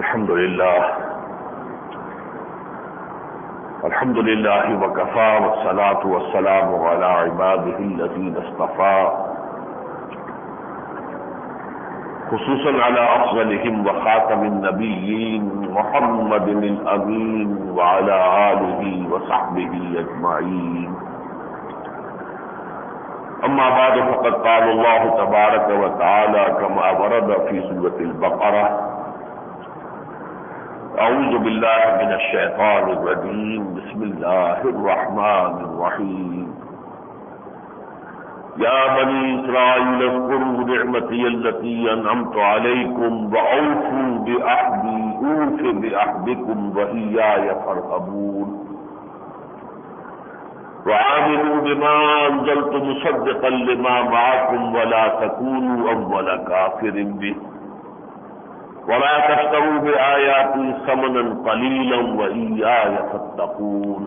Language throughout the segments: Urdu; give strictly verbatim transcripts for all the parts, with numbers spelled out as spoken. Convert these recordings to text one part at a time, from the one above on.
الحمد لله الحمد لله وكفى والصلاة والسلام على عباده الذين اصطفى خصوصا على أفضلهم وخاتم النبيين محمد الأمين وعلى آله وصحبه أجمعين. أما بعد فقد قال الله تبارك وتعالى كما ورد في سورة البقرة: أعوذ بالله من الشيطان الرجيم بسم الله الرحمن الرحيم. يا بني إسرائيل اذكروا نعمتي التي أنعمت عليكم وأوفوا بعهدي أوف بعهدكم وإياي فارهبون وآمنوا بما أنزلت مصدقا لما معكم ولا تكونوا أول كافر به ولا تشتروا بآياتي ثمنا قليلا وإياي فاتقون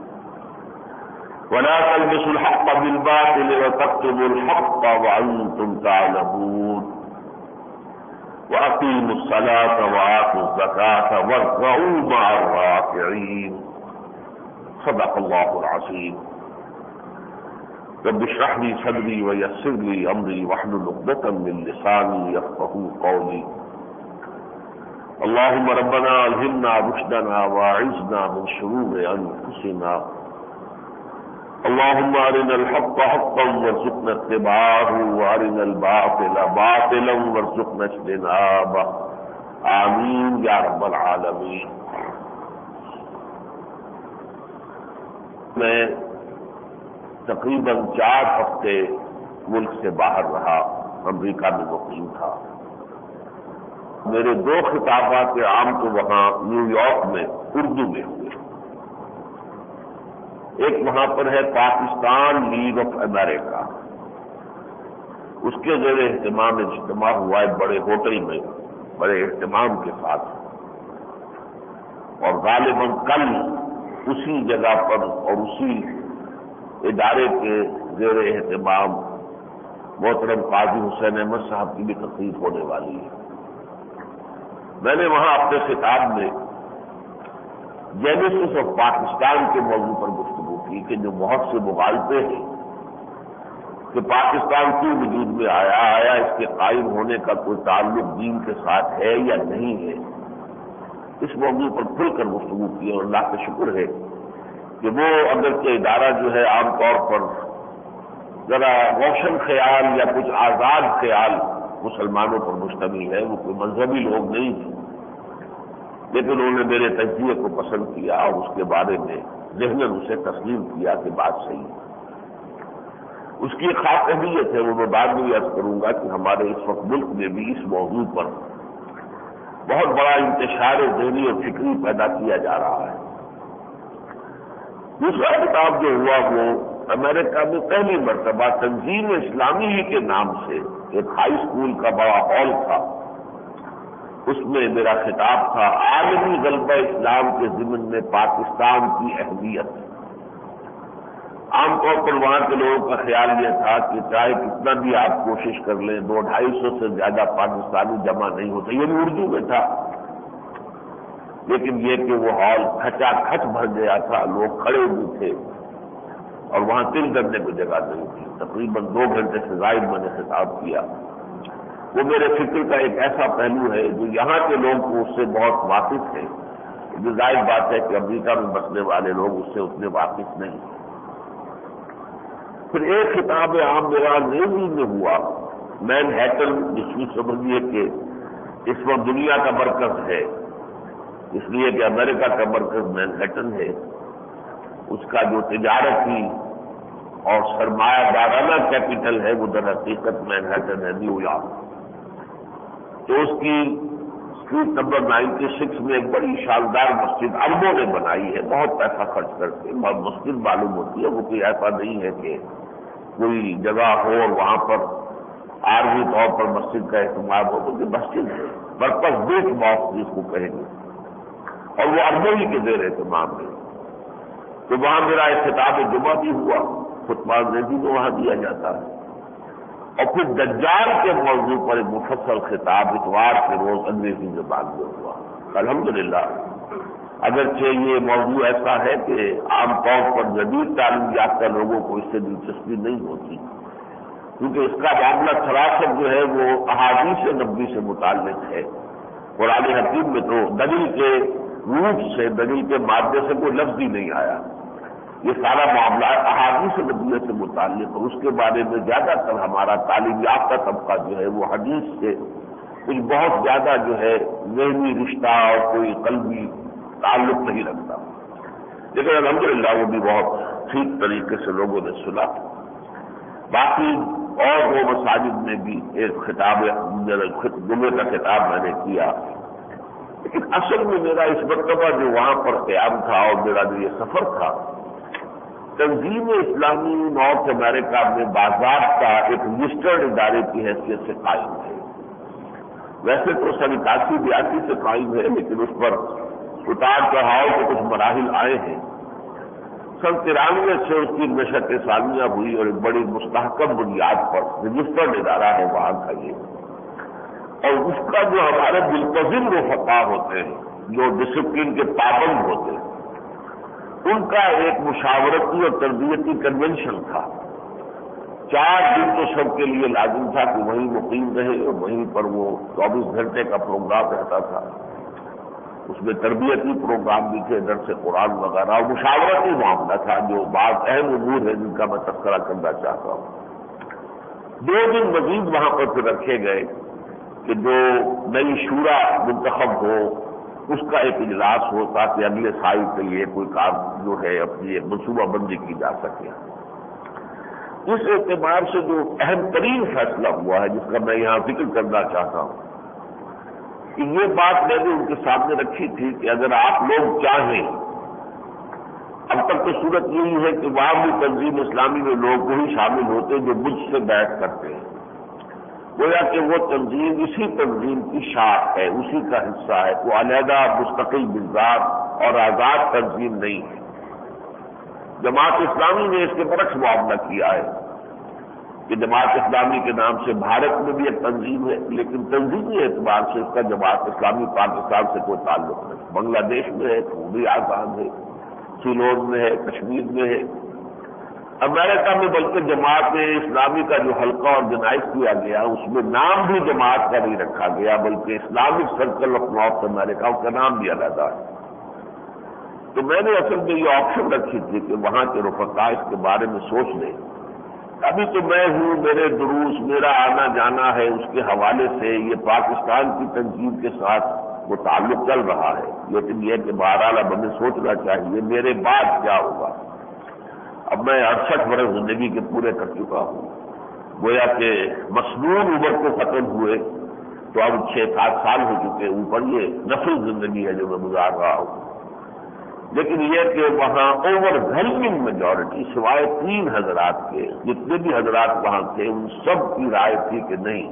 ولا تلبسوا الحق بالباطل وتكتموا الحق وأنتم تعلمون وأقيموا الصلاة وآتوا الزكاة واركعوا مع الراكعين. صدق الله العظيم. رب اشرح لي صدري ويسر لي أمري واحلل عقدة من لساني يفقهوا قولي. اللهم ربنا ألهمنا رشدنا وأعذنا من شرور أنفسنا. اللهم أرنا الحق حقا وارزقنا اتباعه وأرنا الباطل باطلا وارزقنا اجتنابه. آمين یا رب العالمین. میں تقریباً چار ہفتے ملک سے باہر رہا، امریکہ میں مقیم تھا. میرے دو خطابات عام تو وہاں نیو یارک میں اردو میں ہوئے. ایک وہاں پر ہے پاکستان لیگ آف امریکہ، اس کے زیر اہتمام اجتماع ہوا ہے بڑے ہوٹل میں بڑے اہتمام کے ساتھ، اور غالباً کل اسی جگہ پر اور اسی ادارے کے زیر اہتمام محترم قاضی حسین احمد صاحب کی بھی تقریب ہونے والی ہے. میں نے وہاں اپنے خطاب میں جینیسس آف پاکستان کے موضوع پر گفتگو کی کہ جو بہت سے مغالطے ہیں کہ پاکستان کیوں وجود میں آیا آیا اس کے قائم ہونے کا کوئی تعلق دین کے ساتھ ہے یا نہیں ہے، اس موضوع پر کھل کر گفتگو کی. اور اللہ کا شکر ہے کہ وہ اگرچہ ادارہ جو ہے عام طور پر ذرا روشن خیال یا کچھ آزاد خیال مسلمانوں پر مشتمل ہے، وہ کوئی مذہبی لوگ نہیں ہیں، لیکن انہوں نے میرے تجزیے کو پسند کیا اور اس کے بارے میں ذہناً اسے تسلیم کیا کہ بات صحیح ہے. اس کی ایک خاص اہمیت ہے، وہ میں بعد میں عرض کروں گا کہ ہمارے اس وقت ملک میں بھی اس موضوع پر بہت بڑا انتشار ذہنی اور فکری پیدا کیا جا رہا ہے. دوسرا کتاب جو ہوا وہ امریکہ میں پہلی مرتبہ تنظیم اسلامی ہی کے نام سے ایک ہائی اسکول کا بڑا ہال تھا، اس میں میرا خطاب تھا عالمی غلبہ اسلام کے ضمن میں پاکستان کی اہمیت. عام طور پر وہاں کے لوگوں کا خیال یہ تھا کہ چاہے کتنا بھی آپ کوشش کر لیں دو ڈھائی سو سے زیادہ پاکستانی جمع نہیں ہوتے. یہ بھی اردو میں تھا، لیکن یہ کہ وہ ہال کھچا کھچ بھر گیا تھا، لوگ کھڑے ہوئے تھے اور وہاں تل کرنے کو جگہ نہیں تھی. تقریباً دو گھنٹے سے زائد میں نے خطاب کیا. وہ میرے فکر کا ایک ایسا پہلو ہے جو یہاں کے لوگ کو اس سے بہت واقف ہیں، جو ظاہر بات ہے کہ امریکہ میں بسنے والے لوگ اس سے اتنے واقف نہیں. پھر ایک خطاب عام میرا نیوزی میں ہوا مین ہیٹن، جس میں سمجھیے کہ اس وقت دنیا کا مرکز ہے، اس لیے کہ امریکہ کا مرکز مین ہیٹن ہے. اس کا جو تجارتی اور سرمایہ دارانہ کیپٹل ہے وہ در حقیقت مین ہیٹن ہے، نیو یارک. تو اس کی اسٹریٹ نمبر نائنٹی سکس میں ایک بڑی شاندار مسجد اربوں نے بنائی ہے، بہت پیسہ خرچ کر کے. بہت مسجد معلوم ہوتی ہے، وہ کوئی ایسا نہیں ہے کہ کوئی جگہ ہو اور وہاں پر عارضی طور پر مسجد کا اہتمام ہو، کیونکہ مسجد ہے پرپز بلٹ ماسک جس کو کہیں گے، اور وہ اربوں ہی کے زیر اہتمام ہے. تو وہاں میرا ایک خطاب جمعہ بھی ہوا، خطبہ ریڈی میں وہاں دیا جاتا ہے. اور پھر دجال کے موضوع پر ایک مفصل خطاب اتوار کے روز انگریزی زبان میں ہوا. الحمدللہ اگرچہ یہ موضوع ایسا ہے کہ عام طور پر جدید تعلیم یافتہ لوگوں کو اس سے دلچسپی نہیں ہوتی، کیونکہ اس کا معاملہ سراسر جو ہے وہ احادیث نبوی سے متعلق ہے. قرآن حکیم میں تو دلیل کے روٹ سے، دلیل کے مادے سے کوئی لفظ ہی نہیں آیا. یہ سارا معاملہ احادیث نبوی سے متعلق ہے. اس کے بارے میں زیادہ تر ہمارا تعلیم یافتہ طبقہ جو ہے وہ حدیث سے کچھ بہت زیادہ جو ہے ذہنی رشتہ اور کوئی قلبی تعلق نہیں رکھتا. لیکن الحمدللہ وہ بھی بہت ٹھیک طریقے سے لوگوں نے سنا. باقی اور وہ مساجد میں بھی ایک خطاب جمعے کا خطاب میں نے کیا، لیکن اصل میں میرا اس مرتبہ جو وہاں پر قیام تھا اور میرا جو یہ سفر تھا، تنظیم اسلامی نارتھ امریکہ میں باضابطہ ایک رجسٹرڈ ادارے کی حیثیت سے قائم ہے. ویسے تو سن اکاسی بیاسی سے قائم ہے، لیکن اس پر اتار چڑھاؤ کے کچھ مراحل آئے ہیں. سن ترانوے سے اس کی نشست ثانیہ ہوئی اور ایک بڑی مستحکم بنیاد پر رجسٹرڈ ادارہ ہے وہاں کا یہ. اور اس کا جو ہمارے ملتزم رفقا ہوتے ہیں، جو ڈسپلن کے پابند ہوتے ہیں، ان کا ایک مشاورتی اور تربیتی کنونشن تھا. چار دن تو سب کے لیے لازم تھا کہ وہیں مقیم رہے اور وہیں پر وہ چوبیس گھنٹے کا پروگرام رہتا تھا. اس میں تربیتی پروگرام بھی تھے، درس قرآن وغیرہ، اور مشاورتی معاملہ تھا جو بعض اہم امور ہے جن کا میں تذکرہ کرنا چاہتا ہوں. دو دن مزید وہاں پر پھر رکھے گئے کہ جو نئی شورا منتخب ہو اس کا ایک اجلاس ہو تاکہ اگلے سال کے لیے کوئی کام جو ہے اپنی ایک منصوبہ بندی کی جا سکے. اس اعتبار سے جو اہم ترین فیصلہ ہوا ہے جس کا میں یہاں ذکر کرنا چاہتا ہوں کہ یہ بات میں نے ان کے سامنے رکھی تھی کہ اگر آپ لوگ چاہیں، اب تک تو صورت یہی ہے کہ وہاں بھی تنظیم اسلامی میں لوگ وہی شامل ہوتے جو مجھ سے بیٹھ کرتے ہیں، گویا کہ وہ تنظیم اسی تنظیم کی شاخ ہے، اسی کا حصہ ہے، وہ علیحدہ مستقل بذات اور آزاد تنظیم نہیں ہے. جماعت اسلامی نے اس کے برعکس معاملہ کیا ہے کہ جماعت اسلامی کے نام سے بھارت میں بھی ایک تنظیم ہے، لیکن تنظیمی اعتبار سے اس کا جماعت اسلامی پاکستان سے کوئی تعلق نہیں. بنگلہ دیش میں ہے تو وہ بھی آزاد ہے، سیلون میں ہے، کشمیر میں ہے. امریکہ میں بلکہ جماعت اسلامی کا جو حلقہ آرگنائز کیا گیا اس میں نام بھی جماعت کا نہیں رکھا گیا بلکہ Islamic circle of North America, اس کا نام بھی علیحدہ ہے. تو میں نے اصل میں یہ آپشن رکھی تھی کہ وہاں کے رفقا اس کے بارے میں سوچ لیں. ابھی تو میں ہوں، میرے دروس، میرا آنا جانا ہے، اس کے حوالے سے یہ پاکستان کی تنظیم کے ساتھ وہ تعلق چل رہا ہے. لیکن یہ کہ بہرحال اب ہمیں سوچنا چاہیے میرے بعد کیا ہوگا. اب میں اڑسٹھ برس زندگی کے پورے کر چکا ہوں، گویا کہ مصنون عمر کو ختم ہوئے تو اب چھ سات سال ہو چکے. اوپر یہ نفل زندگی ہے جو میں گزار رہا ہوں. لیکن یہ کہ وہاں اوور ویلمنگ میجورٹی سوائے تین حضرات کے، جتنے بھی حضرات وہاں تھے، ان سب کی رائے تھی کہ نہیں،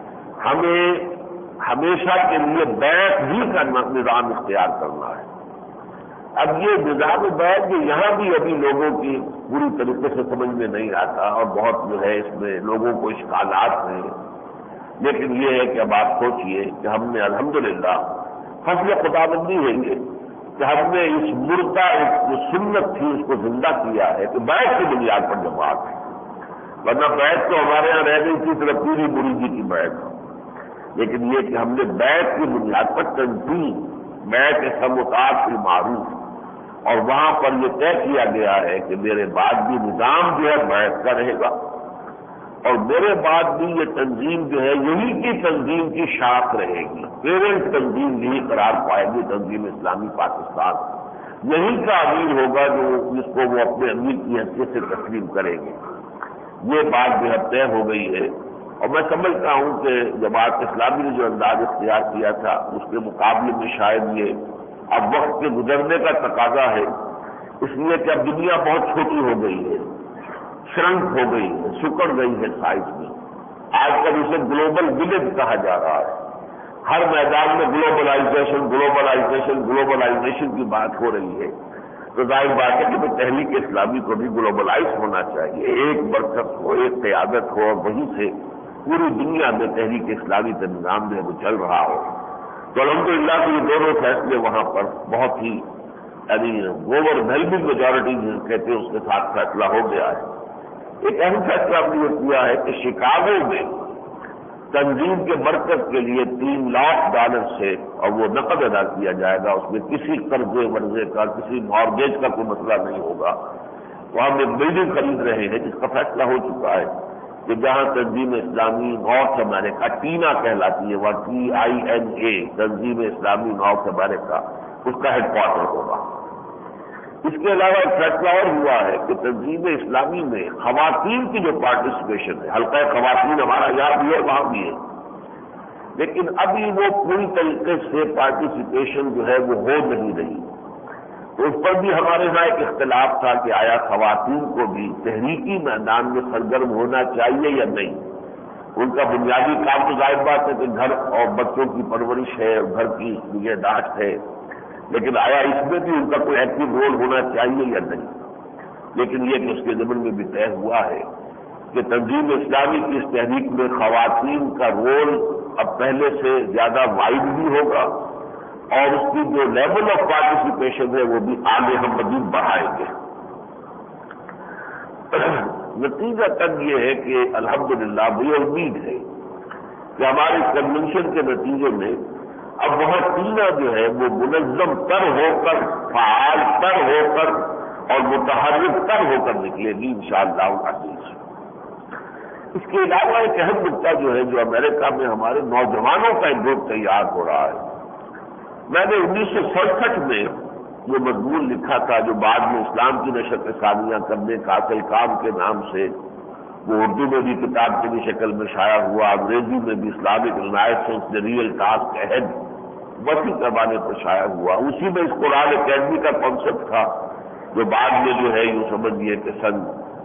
ہمیں ہمیشہ کے لیے بیعت ہی کا نظام اختیار کرنا ہے. اب یہ نظام بیعت جو یہاں بھی ابھی لوگوں کی پوری طریقے سے سمجھ میں نہیں آتا اور بہت جو ہے اس میں لوگوں کو اشکالات ہیں. لیکن یہ ہے کہ اب آپ سوچئے کہ ہم نے الحمدللہ فضل خداوندی ہے یہ کہ ہم نے اس مردہ جو سنت تھی اس کو زندہ کیا ہے کہ بیعت کی بنیاد پر جماعت ہے. ورنہ بیعت تو ہمارے یہاں رہ گئی تھی صرف پوری مریدی کی بیعت. لیکن یہ کہ ہم نے بیعت کی بنیاد پر تنظیم، بیعت سموتاعت بالمعروف، اور وہاں پر یہ طے کیا گیا ہے کہ میرے بعد بھی نظام جو ہے بیعت کا رہے گا اور میرے بعد بھی یہ تنظیم جو ہے یہی کی تنظیم کی شاخ رہے گی. پیرنٹ تنظیم یہی قرار پائے گی تنظیم اسلامی پاکستان. یہی کا امیر ہوگا جو جس کو وہ اپنے امیر کی حیثیت سے تسلیم کریں گے. یہ بات جو ہے طے ہو گئی ہے. اور میں سمجھتا ہوں کہ جماعت اسلامی نے جو انداز اختیار کیا تھا اس کے مقابلے میں شاید یہ اب وقت کے گزرنے کا تقاضا ہے، اس لیے کہ اب دنیا بہت چھوٹی ہو گئی ہے، شرنک ہو گئی ہے، سکڑ گئی ہے سائز میں. آج کل اسے گلوبل ولیج کہا جا رہا ہے. ہر میدان میں گلوبلائزیشن گلوبلائزیشن گلوبلائزیشن کی بات ہو رہی ہے. تو ظاہر بات ہے کہ تحریک اسلامی کو بھی گلوبلائز ہونا چاہیے، ایک برکت ہو، ایک قیادت ہو، اور وہیں سے پوری دنیا میں تحریک اسلامی کا نظام جو ہے وہ چل رہا ہو۔ تو الحمدللہ یہ دونوں فیصلے وہاں پر بہت ہی یعنی اوور ویلمنگ میجورٹی کہتے ہیں اس کے ساتھ فیصلہ ہو گیا ہے۔ ایک اہم فیصلہ ہم نے یہ کیا ہے کہ شکاگو میں تنظیم کے مرکز کے لیے تین لاکھ ڈالر سے اور وہ نقد ادا کیا جائے گا، اس میں کسی قرضے ورضے کا، کسی مارگیج کا کوئی مسئلہ نہیں ہوگا۔ تو ہم ایک بلڈنگ خرید رہے ہیں جس کا فیصلہ ہو چکا ہے کہ جہاں تنظیم اسلامی نارتھ امریکہ ٹینا کہلاتی ہے، وہاں ٹی آئی این اے تنظیم اسلامی نارتھ امریکہ اس کا ہیڈ کوارٹر ہوگا۔ اس کے علاوہ ایک فیصلہ اور ہوا ہے کہ تنظیم اسلامی میں خواتین کی جو پارٹیسپیشن ہے، حلقہ خواتین ہمارا یہاں بھی ہے وہاں بھی ہے، لیکن ابھی وہ پوری طریقے سے پارٹیسپیشن جو ہے وہ ہو نہیں رہی۔ تو اس پر بھی ہمارے یہاں ایک اختلاف تھا کہ آیا خواتین کو بھی تحریکی میدان میں سرگرم ہونا چاہیے یا نہیں۔ ان کا بنیادی کام تو ظاہر بات ہے کہ گھر اور بچوں کی پرورش ہے، گھر کی نگہداشت ہے، لیکن آیا اس میں بھی ان کا کوئی ایکٹیو رول ہونا چاہیے یا نہیں۔ لیکن یہ کہ اس کے ضمن میں بھی طے ہوا ہے کہ تنظیم اسلامی کی اس تحریک میں خواتین کا رول اب پہلے سے زیادہ وائڈ بھی ہوگا، اور اس کی جو لیول آف پارٹیسپیشن ہے وہ بھی آگے ہم مزید بڑھائیں گے۔ نتیجہ تک یہ ہے کہ الحمدللہ مجھے امید ہے کہ ہمارے کنونشن کے نتیجے میں اب وہاں ٹینا جو ہے وہ منظم تر ہو کر، فعال تر ہو کر اور متحرک تر ہو کر نکلے گی انشاءاللہ العزیز۔ اس کے علاوہ ایک اہم نقطہ جو ہے جو امریکہ میں ہمارے نوجوانوں کا ایک گروپ تیار ہو رہا ہے۔ میں نے انیس سو سڑسٹھ میں یہ مضمون لکھا تھا جو بعد میں اسلام کی نشر ثانیہ کرنے کا اصل کام کے نام سے وہ اردو میں بھی کتاب کی شکل میں شائع ہوا، انگریزی میں بھی Islamic renaissance the real task ahead وسیع پیمانے پر شائع ہوا۔ اسی میں اس قرآن اکیڈمی کا کانسیپٹ تھا جو بعد میں جو ہے یوں سمجھیے کہ سن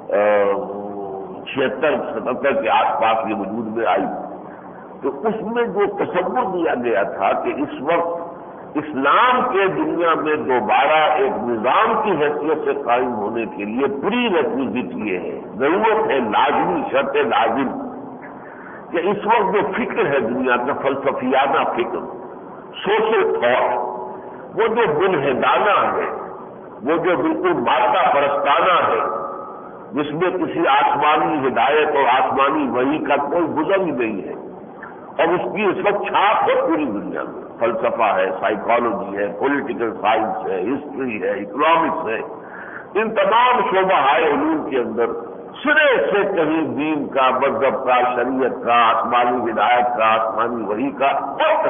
چھہتر ستہتر کے آس پاس یہ وجود میں آئی۔ تو اس میں جو تصور دیا گیا تھا کہ اس وقت اسلام کے دنیا میں دوبارہ ایک نظام کی حیثیت سے قائم ہونے کے لیے پری ریکویزٹ یہ ہے، ضرورت ہے، لازمی شرط لازم کہ اس وقت جو فکر ہے دنیا کا فلسفیانہ فکر، سوشل تھاٹ، وہ جو منحدانہ ہے، وہ جو بالکل مادہ پرستانہ ہے، جس میں کسی آسمانی ہدایت اور آسمانی وحی کا کوئی گزر ہی نہیں ہے، اور اس کی اس وقت چھاپ ہے پوری دنیا میں۔ فلسفہ ہے، سائیکالوجی ہے، پولیٹیکل سائنس ہے، ہسٹری ہے، اکنامکس ہے، ان تمام شعبہ علوم کے اندر سرے سے کہیں دین کا، مذہب کا، شریعت کا، آسمانی ہدایت کا، آسمانی وحی کا بہت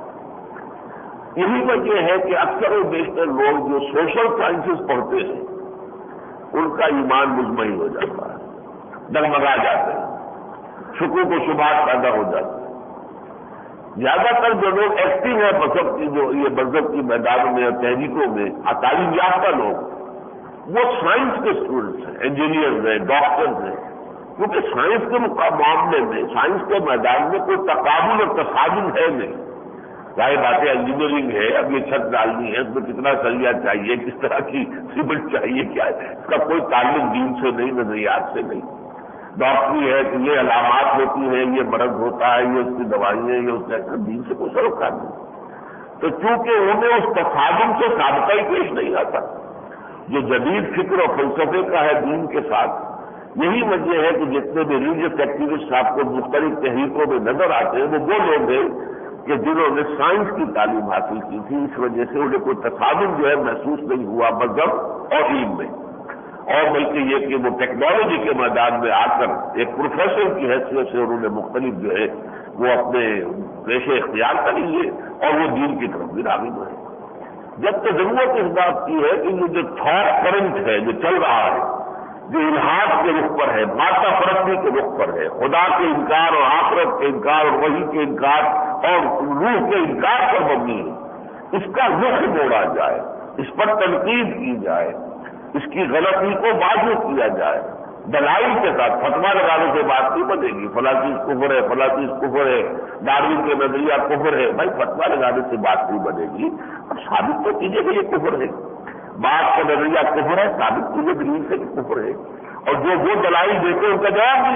کثرت۔ یہی وجہ ہے کہ اکثر و بیشتر لوگ جو سوشل سائنسز پڑھتے ہیں ان کا ایمان مطمئن ہو جاتا ہے، ڈگمگا جاتے ہیں، شکوک و شبہات پیدا ہو جاتے ہیں۔ زیادہ تر جو لوگ ایکٹیو ہیں مذہب کی جو یہ مذہب کی میدانوں میں اور تحریکوں میں تعلیم یافتہ لوگ، وہ سائنس کے اسٹوڈنٹس ہیں، انجینئرز ہیں، ڈاکٹرز ہیں، کیونکہ سائنس کے معاملے میں، سائنس کے میدان میں کوئی تقابل اور تصادم ہے نہیں۔ ظاہر بات ہے انجینئرنگ ہے، اب یہ چھت ڈالنی ہے، اس میں کتنا سلیہ چاہیے، کس طرح کی سیمنٹ چاہیے، کیا ہے، اس کا کوئی تعلق دین سے نہیں، نظریات سے نہیں۔ ڈاکٹری ہے کہ یہ علامات ہوتی ہیں، یہ مرض ہوتا ہے، یہ اس کی دوائیں، یہ اس کا دین سے کوئی سروکار نہیں۔ تو چونکہ انہیں اس تصادم سے سابقہ ہی پیش نہیں آتا جو جدید فکر اور فلسفے کا ہے دین کے ساتھ، یہی وجہ ہے کہ جتنے بھی ریلیجس ایکٹیوسٹ آپ کو مختلف تحریکوں میں نظر آتے ہیں وہ وہ لوگ ہیں کہ جنہوں نے سائنس کی تعلیم حاصل کی تھی، اس وجہ سے انہیں کوئی تصادم جو ہے محسوس نہیں ہوا مذہب اور علم میں، اور بلکہ یہ کہ وہ ٹیکنالوجی کے میدان میں آ کر ایک پروفیسر کی حیثیت سے انہوں نے مختلف جو ہے وہ اپنے پیشے اختیار کر لیے اور وہ دین کی طرف بھی راغب ہے۔ جب کہ ضرورت اس بات کی ہے کہ یہ جو تھاٹ کرنٹ ہے جو چل رہا ہے، جو الحاد کے رخ پر ہے، مادہ پرستی کے رخ پر ہے، خدا کے انکار اور آخرت کے انکار اور وحی کے انکار اور روح کے انکار پر مبنی ہے، اس کا رخ موڑا جائے، اس پر تنقید کی جائے، اس کی غلطی کو واضح کیا جائے، دلائل کے ساتھ۔ فتویٰ لگانے سے بات نہیں بنے گی، فلاں چیز کفر ہے، فلاں چیز کفر ہے، ڈاروین کے نظریہ کفر ہے، بھائی فتویٰ لگانے سے بات نہیں بنے گی، اب ثابت تو کیجیے کہ یہ کفر ہے۔ بات کا نظریہ کفر ہے، ثابت کیجیے دلیل سے کہ کفر ہے، اور جو وہ دلائل دیتے ان کا جواب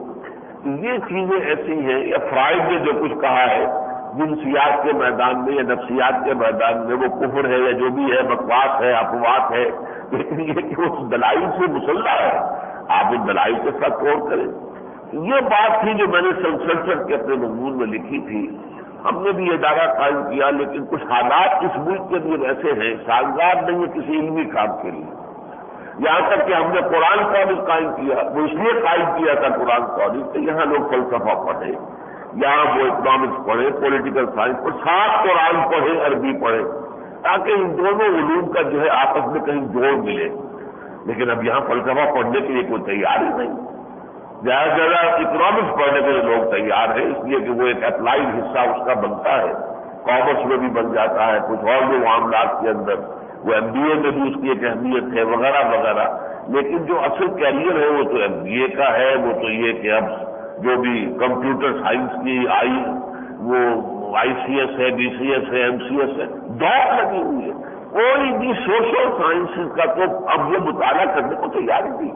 دیجیے۔ یہ چیزیں ایسی ہیں، یا فرائڈ نے جو کچھ کہا ہے جنسیات کے میدان میں یا نفسیات کے میدان میں وہ کفر ہے یا جو بھی ہے، بکواس ہے، اپوات ہے، لیکن یہ کہ اس دلائل سے مسلح ہے، آپ ان دلائل کے ساتھ غور کریں۔ یہ بات تھی جو میں نے سلسلسل کے اپنے مضمون میں لکھی تھی۔ ہم نے بھی یہ دعویٰ قائم کیا، لیکن کچھ حالات اس ملک کے لیے ایسے ہیں سازگار نہیں ہے کسی علمی کام کے لیے، یہاں تک کہ ہم نے قرآن کالج قائم کیا، وہ اس لیے قائم کیا تھا قرآن کالج کہ یہاں لوگ فلسفہ پڑھیں، یہاں وہ اکنامکس پڑھیں، پولیٹیکل سائنس اور ساتھ قرآن پڑھیں، عربی پڑھیں، تاکہ ان دونوں علوم کا جو ہے آپس میں کہیں جوڑ ملے۔ لیکن اب یہاں فلسفہ پڑھنے کے لیے کوئی تیار ہی نہیں، زیادہ سے زیادہ اکنامکس پڑھنے کے لیے لوگ تیار ہیں، اس لیے کہ وہ ایک اپلائیڈ حصہ اس کا بنتا ہے، کامرس میں بھی بن جاتا ہے، کچھ اور جو معاملات کے اندر، وہ ایم بی اے میں بھی اس کی ایک اہمیت ہے وغیرہ وغیرہ۔ لیکن جو اصل کیریئر ہے وہ تو ایم بی اے کا ہے، وہ تو یہ کہ اب جو بھی کمپیوٹر سائنس کی آئی، وہ آئی سی ایس ہے، بی سی ایس ہے، ایم سی ایس ہے، دوڑ لگی ہوئی ہے، کوئی بھی سوشل سائنسز کا تو اب یہ مطالعہ کرنے کو تیار نہیں۔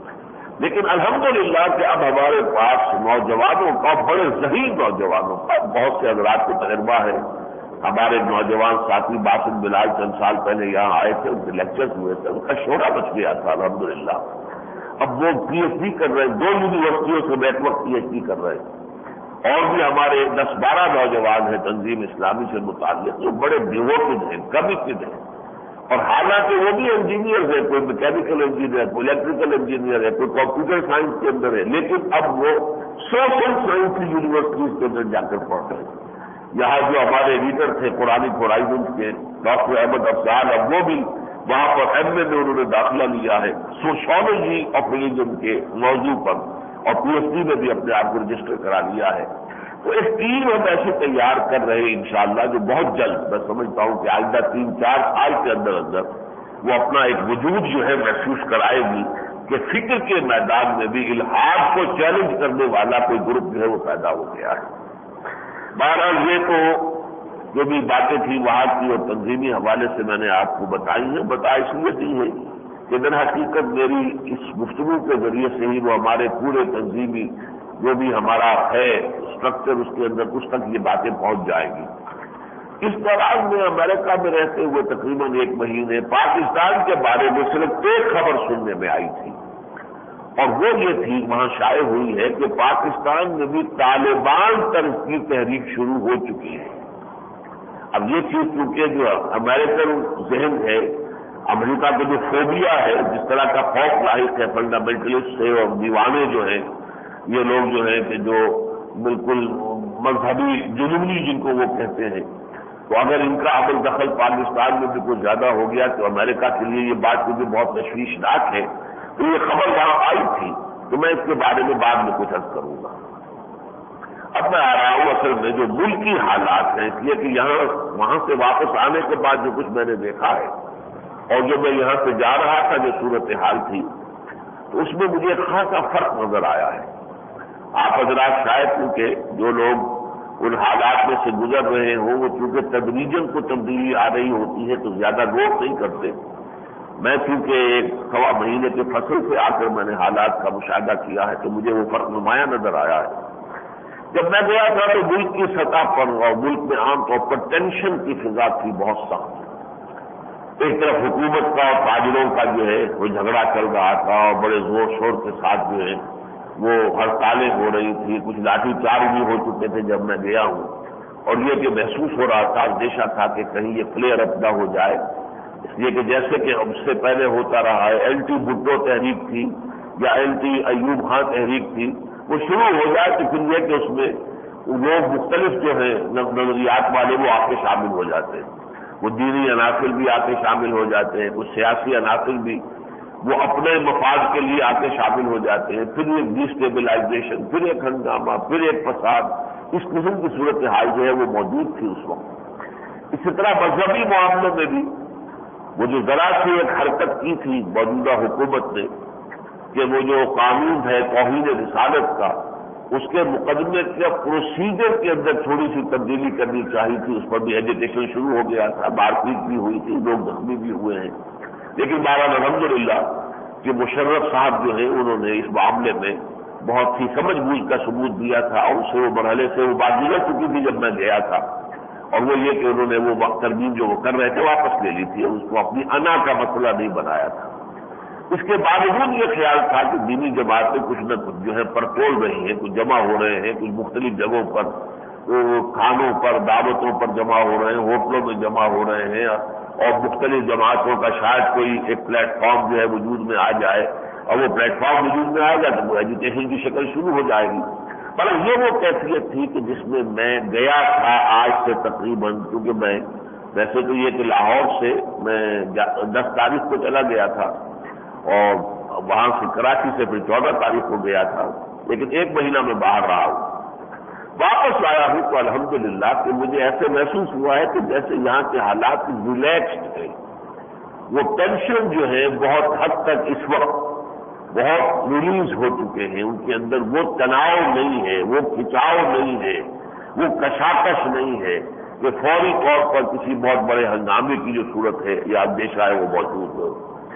لیکن الحمدللہ کہ اب ہمارے پاس نوجوانوں کا، بڑے ذہین نوجوانوں کا، بہت سے حضرات کو تجربہ ہے۔ ہمارے نوجوان ساتھی باسط بلال چند سال پہلے یہاں آئے تھے، ان کے لیکچرز ہوئے تھے، ان کا شعرہ بچ گیا تھا الحمدللہ۔ اب وہ پی ایچ ڈی کر رہے ہیں، دو یونیورسٹیوں سے بیک وقت پی ایچ ڈی کر رہے ہیں، اور بھی ہمارے دس بارہ نوجوان ہیں تنظیم اسلامی سے متعلق جو بڑے ڈیووٹڈ ہیں، کمیٹڈ ہیں، اور حالانکہ وہ بھی انجینئر ہے، کوئی میکینیکل انجینئر، کوئی الیکٹریکل انجینئر ہے، کوئی کمپیوٹر سائنس کے اندر ہے، لیکن اب وہ سوشل سائنس کی یونیورسٹیز کے اندر جا کر پڑھ رہے ہیں۔ یہاں جو ہمارے ایڈیٹر تھے قرآن ہورائزن کے ڈاکٹر احمد افضال، اب وہ بھی وہاں پر ایم اے میں انہوں نے داخلہ لیا ہے سوشالوجی آف ریلیجن کے موضوع پر، اور پی ایچ ڈی میں بھی اپنے آپ کو رجسٹر کرا لیا ہے۔ تو ایک ٹیم ہم ایسے تیار کر رہے ہیں انشاءاللہ، جو بہت جلد میں سمجھتا ہوں کہ آئندہ تین چار سال کے اندر اندر وہ اپنا ایک وجود جو ہے محسوس کرائے گی کہ فکر کے میدان میں بھی الحاد کو چیلنج کرنے والا کوئی گروپ جو ہے وہ پیدا ہو گیا ہے۔ بہرحال یہ تو جو بھی باتیں تھیں وہاں کی اور تنظیمی حوالے سے میں نے آپ کو بتائی ہیں، بتا اس لیے دی ہے کہ در حقیقت میری اس گفتگو کے ذریعے سے ہی وہ ہمارے پورے تنظیمی جو بھی ہمارا ہے اسٹرکچر، اس کے اندر کچھ تک یہ باتیں پہنچ جائیں گی۔ اس دوران میں امریکہ میں رہتے ہوئے تقریباً ایک مہینے پاکستان کے بارے میں صرف ایک خبر سننے میں آئی تھی، اور وہ یہ تھی، وہاں شائع ہوئی ہے کہ پاکستان میں بھی طالبان طرز کی تحریک شروع ہو چکی ہے۔ اب یہ چیز چونکہ جو امریکن ذہن ہے، امریکہ کا جو فوبیا ہے، جس طرح کا خوف لاحق ہے فنڈامنٹلسٹ سے اور دیوانے جو ہیں، یہ لوگ جو ہیں کہ جو بالکل مذہبی جنونی جن کو وہ کہتے ہیں، تو اگر ان کا عمل دخل پاکستان میں بھی کچھ زیادہ ہو گیا تو امریکہ کے لیے یہ بات بھی بہت تشویشناک ہے۔ تو یہ خبر وہاں آئی تھی، تو میں اس کے بارے میں بعد میں کچھ عرض کروں گا۔ اب میں آ رہا ہوں اصل میں جو ملکی حالات ہیں، اس لیے کہ یہاں وہاں سے واپس آنے کے بعد جو کچھ میں نے دیکھا ہے اور جو میں یہاں سے جا رہا تھا جو صورتحال تھی، تو اس میں مجھے خاصا فرق نظر آیا ہے۔ آپ حضرات شاید کیونکہ جو لوگ ان حالات میں سے گزر رہے ہوں، وہ چونکہ تدریجاً کو تبدیلی آ رہی ہوتی ہے تو زیادہ غور نہیں کرتے۔ میں چونکہ ایک سوا مہینے کے فصل سے آ کر میں نے حالات کا مشاہدہ کیا ہے تو مجھے وہ فرق نمایاں نظر آیا ہے۔ جب میں گیا تھا تو ملک کی سطح پر اور ملک میں عام طور پر ٹینشن کی فضا تھی بہت سخت۔ ایک طرف حکومت کا اور تاجروں کا جو ہے وہ جھگڑا چل رہا تھا اور بڑے زور شور کے ساتھ جو ہے وہ ہڑتالیں ہو رہی تھی، کچھ لاٹھی چارج بھی ہو چکے تھے جب میں گیا ہوں، اور یہ کہ محسوس ہو رہا تھا، اندیشہ تھا کہ کہیں یہ فلیئر اپ نہ ہو جائے، اس لیے کہ جیسے کہ اس سے پہلے ہوتا رہا ہے، اینٹی بھٹو تحریک تھی یا اینٹی ایوب خان تحریک تھی، وہ شروع ہو جائے تو پھر یہ کہ اس میں لوگ مختلف جو ہیں نظریات والے وہ آ کے شامل ہو جاتے ہیں، وہ دینی عناصر بھی آ کے شامل ہو جاتے ہیں، کچھ سیاسی عناصر بھی وہ اپنے مفاد کے لیے آ کے شامل ہو جاتے ہیں، پھر ایک ڈیسٹیبلائزیشن، پھر ایک ہنگامہ، پھر ایک فساد، اس قسم کی صورتحال جو ہے وہ موجود تھی اس وقت۔ اسی طرح مذہبی معاملوں میں بھی وہ جو ذرا سی ایک حرکت کی تھی موجودہ حکومت نے کہ وہ جو قانون ہے توہین رسالت کا، اس کے مقدمے کے پروسیجر کے اندر تھوڑی سی تبدیلی کرنی چاہیے تھی، اس پر بھی ایجیٹیشن شروع ہو گیا تھا، مار پیٹ بھی ہوئی تھی، لوگ زخمی بھی ہوئے ہیں۔ لیکن بہرحال الحمدللہ کہ مشرف صاحب جو ہیں انہوں نے اس معاملے میں بہت ہی سمجھ بوجھ کا ثبوت دیا تھا، اور اس سے وہ مرحلے سے وہ بات گزر چکی تھی جب میں گیا تھا، اور وہ یہ کہ انہوں نے وہ ترمیم جو وہ کر رہے تھے واپس لے لی تھی، اور اس کو اپنی انا کا مسئلہ نہیں بنایا تھا۔ اس کے باوجود یہ خیال تھا کہ دینی جماعتیں کچھ نہ کچھ جو ہے پرتول رہی ہیں، کچھ جمع ہو رہے ہیں، کچھ مختلف جگہوں پر، کھانوں پر، دعوتوں پر جمع ہو رہے ہیں، ہوٹلوں میں جمع ہو رہے ہیں، اور مختلف جماعتوں کا شاید کوئی ایک پلیٹ فارم جو ہے وجود میں آ جائے، اور وہ پلیٹ فارم وجود میں آئے گا تو وہ ایجوکیشن کی شکل شروع ہو جائے گی۔ پر یہ وہ کیفیت تھی کہ جس میں میں گیا تھا آج سے تقریباً، کیونکہ میں ویسے تو یہ کہ لاہور سے میں دس تاریخ کو چلا گیا تھا، اور وہاں سے کراچی سے پھر چودہ تاریخ کو گیا تھا، لیکن ایک مہینہ میں باہر رہا ہوں۔ واپس آیا ہوں تو الحمدللہ کہ مجھے ایسے محسوس ہوا ہے کہ جیسے یہاں کے حالات ریلیکسڈ ہیں، وہ ٹینشن جو ہے بہت حد تک اس وقت بہت ریلیز ہو چکے ہیں، ان کے اندر وہ تناؤ نہیں ہے، وہ کھچاؤ نہیں ہے، وہ کشاکش نہیں ہے کہ فوری طور پر کسی بہت بڑے ہنگامے کی جو صورت ہے یا اندیشہ ہے وہ موجود ہو۔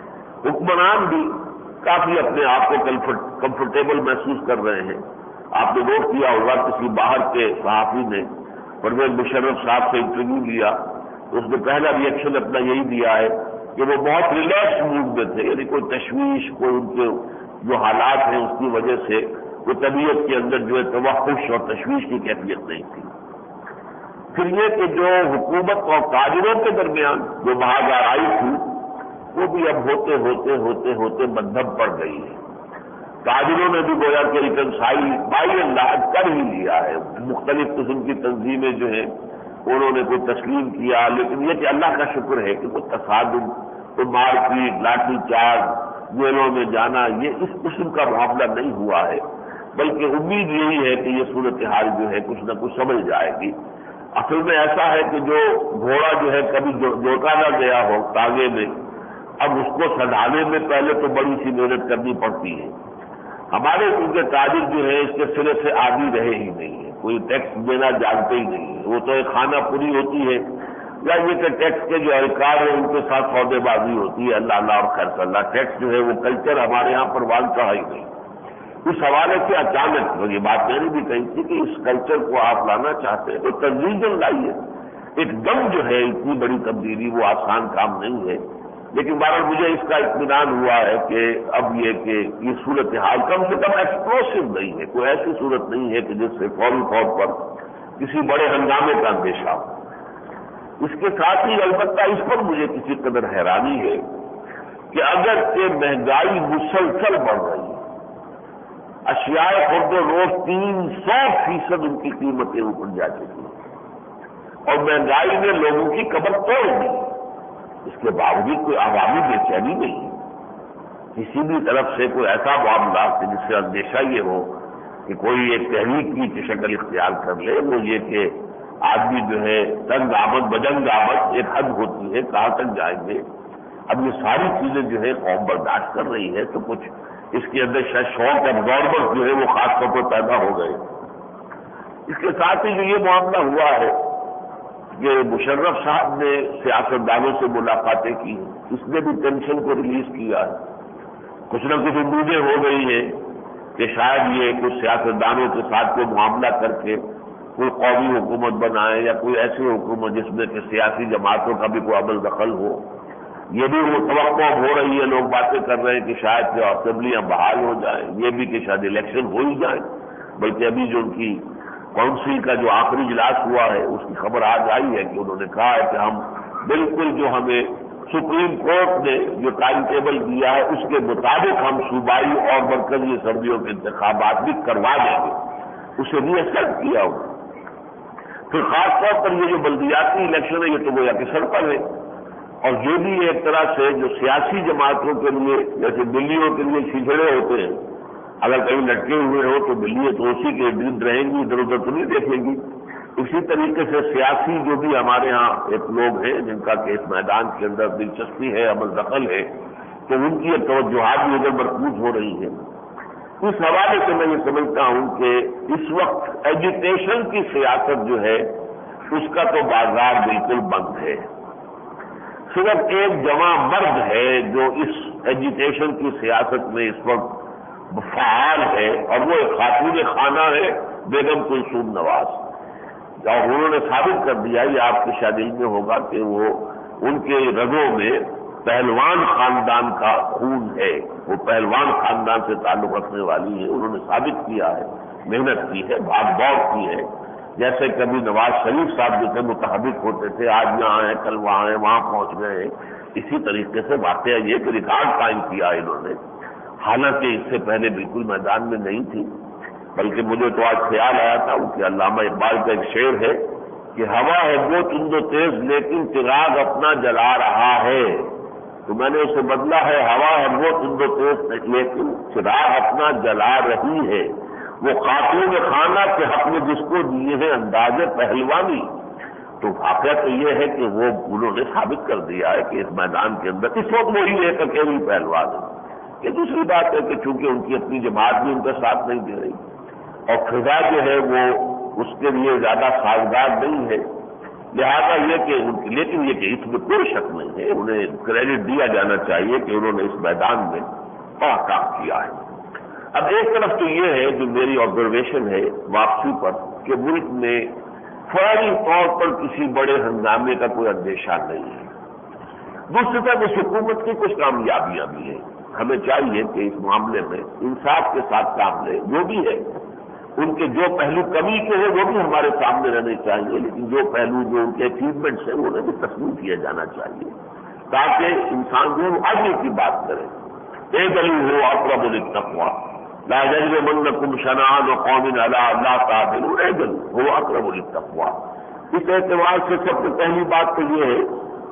حکمران بھی کافی اپنے آپ کو کمفرٹیبل محسوس کر رہے ہیں۔ آپ نے نوٹ کیا ہوگا کسی باہر کے صحافی نے پرویز مشرف صاحب سے انٹرویو لیا تو اس نے پہلا ریئیکشن اپنا یہی دیا ہے کہ وہ بہت ریلیکس موڈ میں تھے، یعنی کوئی تشویش، کوئی ان کے جو حالات ہیں اس کی وجہ سے وہ طبیعت کے اندر جو ہے توحش اور تشویش کی کیفیت نہیں تھی۔ پھر یہ کہ جو حکومت اور تاجروں کے درمیان جو بہاد آرائی تھی وہ بھی اب ہوتے ہوتے ہوتے ہوتے مدھم پڑ گئی ہے۔ تاجروں نے بھی گویا کہ ریکنسائل بائی اینڈ لارج کر ہی لیا ہے، مختلف قسم کی تنظیمیں جو ہیں انہوں نے کوئی تسلیم کیا، لیکن یہ کہ اللہ کا شکر ہے کہ کوئی تصادم، کوئی مار پیٹ، لاٹھی چارج، جیلوں میں جانا، یہ اس قسم کا معاملہ نہیں ہوا ہے، بلکہ امید یہی ہے کہ یہ صورتحال جو ہے کچھ نہ کچھ سمجھ جائے گی۔ اصل میں ایسا ہے کہ جو گھوڑا جو ہے کبھی جوتا نہ گیا ہو تاغے میں، اب اس کو سدھانے میں پہلے تو بڑی سی محنت کرنی پڑتی ہے۔ ہمارے کیونکہ تاجر جو ہے اس کے سرے سے عادی رہے ہی نہیں ہے، کوئی ٹیکس دینا جانتے ہی نہیں ہے، وہ تو ایک خانہ پوری ہوتی ہے یا یہ کہ ٹیکس کے جو اہلکار ہیں ان کے ساتھ سودے بازی ہوتی ہے، اللہ اللہ اور خیر اللہ۔ ٹیکس جو ہے وہ کلچر ہمارے یہاں پر وانتا ہی نہیں۔ اس حوالے سے اچانک یہ بات میں نے بھی کہی تھی کہ اس کلچر کو آپ لانا چاہتے ہیں تو تدریجاً لائیے، ایک دم جو ہے اتنی بڑی تبدیلی وہ آسان کام نہیں ہے، لیکن بہرحال مجھے اس کا اطمینان ہوا ہے کہ اب یہ کہ یہ صورتحال کم سے کم ایکسپلوسو نہیں ہے، کوئی ایسی صورت نہیں ہے کہ جس سے فوری طور پر کسی بڑے ہنگامے کا اندیشہ ہو۔ اس کے ساتھ ہی البتہ اس پر مجھے کسی قدر حیرانی ہے کہ اگر کہ مہنگائی مسلسل بڑھ رہی ہے، اشیاء خرد و روز تین سو فیصد ان کی قیمتیں اوپر جا چکی ہیں اور مہنگائی نے لوگوں کی کمر توڑ دی، اس کے باوجود کوئی عوامی بے چینی نہیں ہے، کسی بھی طرف سے کوئی ایسا معاملہ کہ جس سے اندیشہ یہ ہو کہ کوئی ایک تحریک کی شکل اختیار کر لے، وہ یہ کہ آدمی جو ہے تنگ آمد بجنگ آمد ایک حد ہوتی ہے، کہاں تک جائیں گے۔ اب یہ ساری چیزیں جو ہے قوم برداشت کر رہی ہے تو کچھ اس کے اندر شاید شوق ابزاربر جو ہے وہ خاص طور پر پیدا ہو گئے۔ اس کے ساتھ ہی جو یہ معاملہ ہوا ہے کہ مشرف صاحب نے سیاستدانوں سے ملاقاتیں کی، اس نے بھی ٹینشن کو ریلیز کیا ہے، کچھ نہ کچھ امیدیں ہو گئی ہیں کہ شاید یہ کچھ سیاستدانوں کے ساتھ کوئی معاملہ کر کے کوئی قومی حکومت بنائے یا کوئی ایسی حکومت جس میں کہ سیاسی جماعتوں کا بھی کوئی عمل دخل ہو۔ یہ بھی وہ توقع ہو رہی ہے، لوگ باتیں کر رہے ہیں کہ شاید کہ اسمبلیاں بحال ہو جائیں، یہ بھی کہ شاید الیکشن ہو ہی جائیں، بلکہ ابھی جو ان کی کونسل کا جو آخری اجلاس ہوا ہے اس کی خبر آج آئی ہے کہ انہوں نے کہا ہے کہ ہم بالکل جو ہمیں سپریم کورٹ نے جو ٹائم ٹیبل دیا ہے اس کے مطابق ہم صوبائی اور مرکزی اسمبلیوں کے انتخابات بھی کروا دیں گے، اسے ری ایسٹ کیا ہوگا۔ پھر خاص طور پر یہ جو بلدیاتی الیکشن ہے یہ تو گویا کہ سر پر ہے، اور یہ بھی ایک طرح سے جو سیاسی جماعتوں کے لیے جیسے بلیوں کے لیے چھچڑے ہوتے ہیں، اگر کہیں لٹکے ہوئے ہو تو بلیاں تو اسی کے ارد رہیں گی، ادھر ادھر تو نہیں دیکھیں گی۔ اسی طریقے سے سیاسی جو بھی ہمارے ہاں ایک لوگ ہیں جن کا کہ اس میدان کے اندر دلچسپی ہے، عمل دخل ہے، تو ان کی توجہات بھی ادھر مرکوز ہو رہی ہیں۔ اس حوالے سے میں یہ سمجھتا ہوں کہ اس وقت ایجوٹیشن کی سیاست جو ہے اس کا تو بازار بالکل بند ہے۔ صرف ایک جواں مرد ہے جو اس ایجیٹیشن کی سیاست میں اس وقت فعال ہے، اور وہ ایک خاتون خانہ ہے، بیگم کلثوم نواز، اور انہوں نے ثابت کر دیا، یہ آپ کی شاید علم میں ہوگا کہ وہ ان کے رگوں میں پہلوان خاندان کا خون ہے، وہ پہلوان خاندان سے تعلق رکھنے والی ہے، انہوں نے ثابت کیا ہے، محنت کی ہے، بھاگ دوڑ کی ہے، جیسے کبھی نواز شریف صاحب جو تھے متحرک ہوتے تھے، آج یہاں ہیں کل وہاں ہیں، وہاں پہنچ گئے ہیں، اسی طریقے سے واقعہ یہ کہ ریکارڈ قائم کیا انہوں نے، حالانکہ اس سے پہلے بالکل میدان میں نہیں تھی، بلکہ مجھے تو آج خیال آیا تھا کہ علامہ اقبال کا ایک شعر ہے کہ ہوا ہے وہ تند و تیز لیکن چراغ اپنا جلا رہا ہے، تو میں نے اسے بدلا ہے، ہوا ہے وہ تند و تیز لیکن چراغ اپنا جلا رہی ہے، وہ خاتون خانہ کے حق میں جس کو دیے ہیں انداز پہلوانی۔ تو واقعہ تو یہ ہے کہ وہ انہوں نے ثابت کر دیا ہے کہ اس میدان کے اندر اس وقت وہی ایک اکیلی پہلوان ہے۔ یہ دوسری بات ہے کہ چونکہ ان کی اپنی جماعت بھی ان کا ساتھ نہیں دے رہی، اور فضا جو ہے وہ اس کے لیے زیادہ سازگار نہیں ہے، لہذا یہ کہ لیکن یہ کہ اس میں کوئی شک نہیں ہے، انہیں کریڈٹ دیا جانا چاہیے کہ انہوں نے اس میدان میں بڑا کام کیا ہے۔ اب ایک طرف تو یہ ہے جو میری آبزرویشن ہے واپسی پر کہ ملک میں فوری طور پر کسی بڑے ہنگامے کا کوئی اندیشہ نہیں ہے۔ دوسری طرف اس حکومت کی کچھ کامیابیاں بھی ہیں، ہمیں چاہیے کہ اس معاملے میں انصاف کے ساتھ کام لیں، جو بھی ہے ان کے جو پہلو کمی کے ہیں وہ بھی ہمارے سامنے رہنے چاہیے، لیکن جو پہلو جو ان کے اچیومنٹس ہیں انہیں بھی تسلیم کیا جانا چاہیے، تاکہ انسان جو آگے کی بات کرے۔ اے بلی ہو اقرب للتقوی لا یجرمنکم شنآن قوم علی الا تعدلوا اعدلوا هو اقرب للتقوی۔ اس اعتبار سے سب سے پہلی بات تو یہ ہے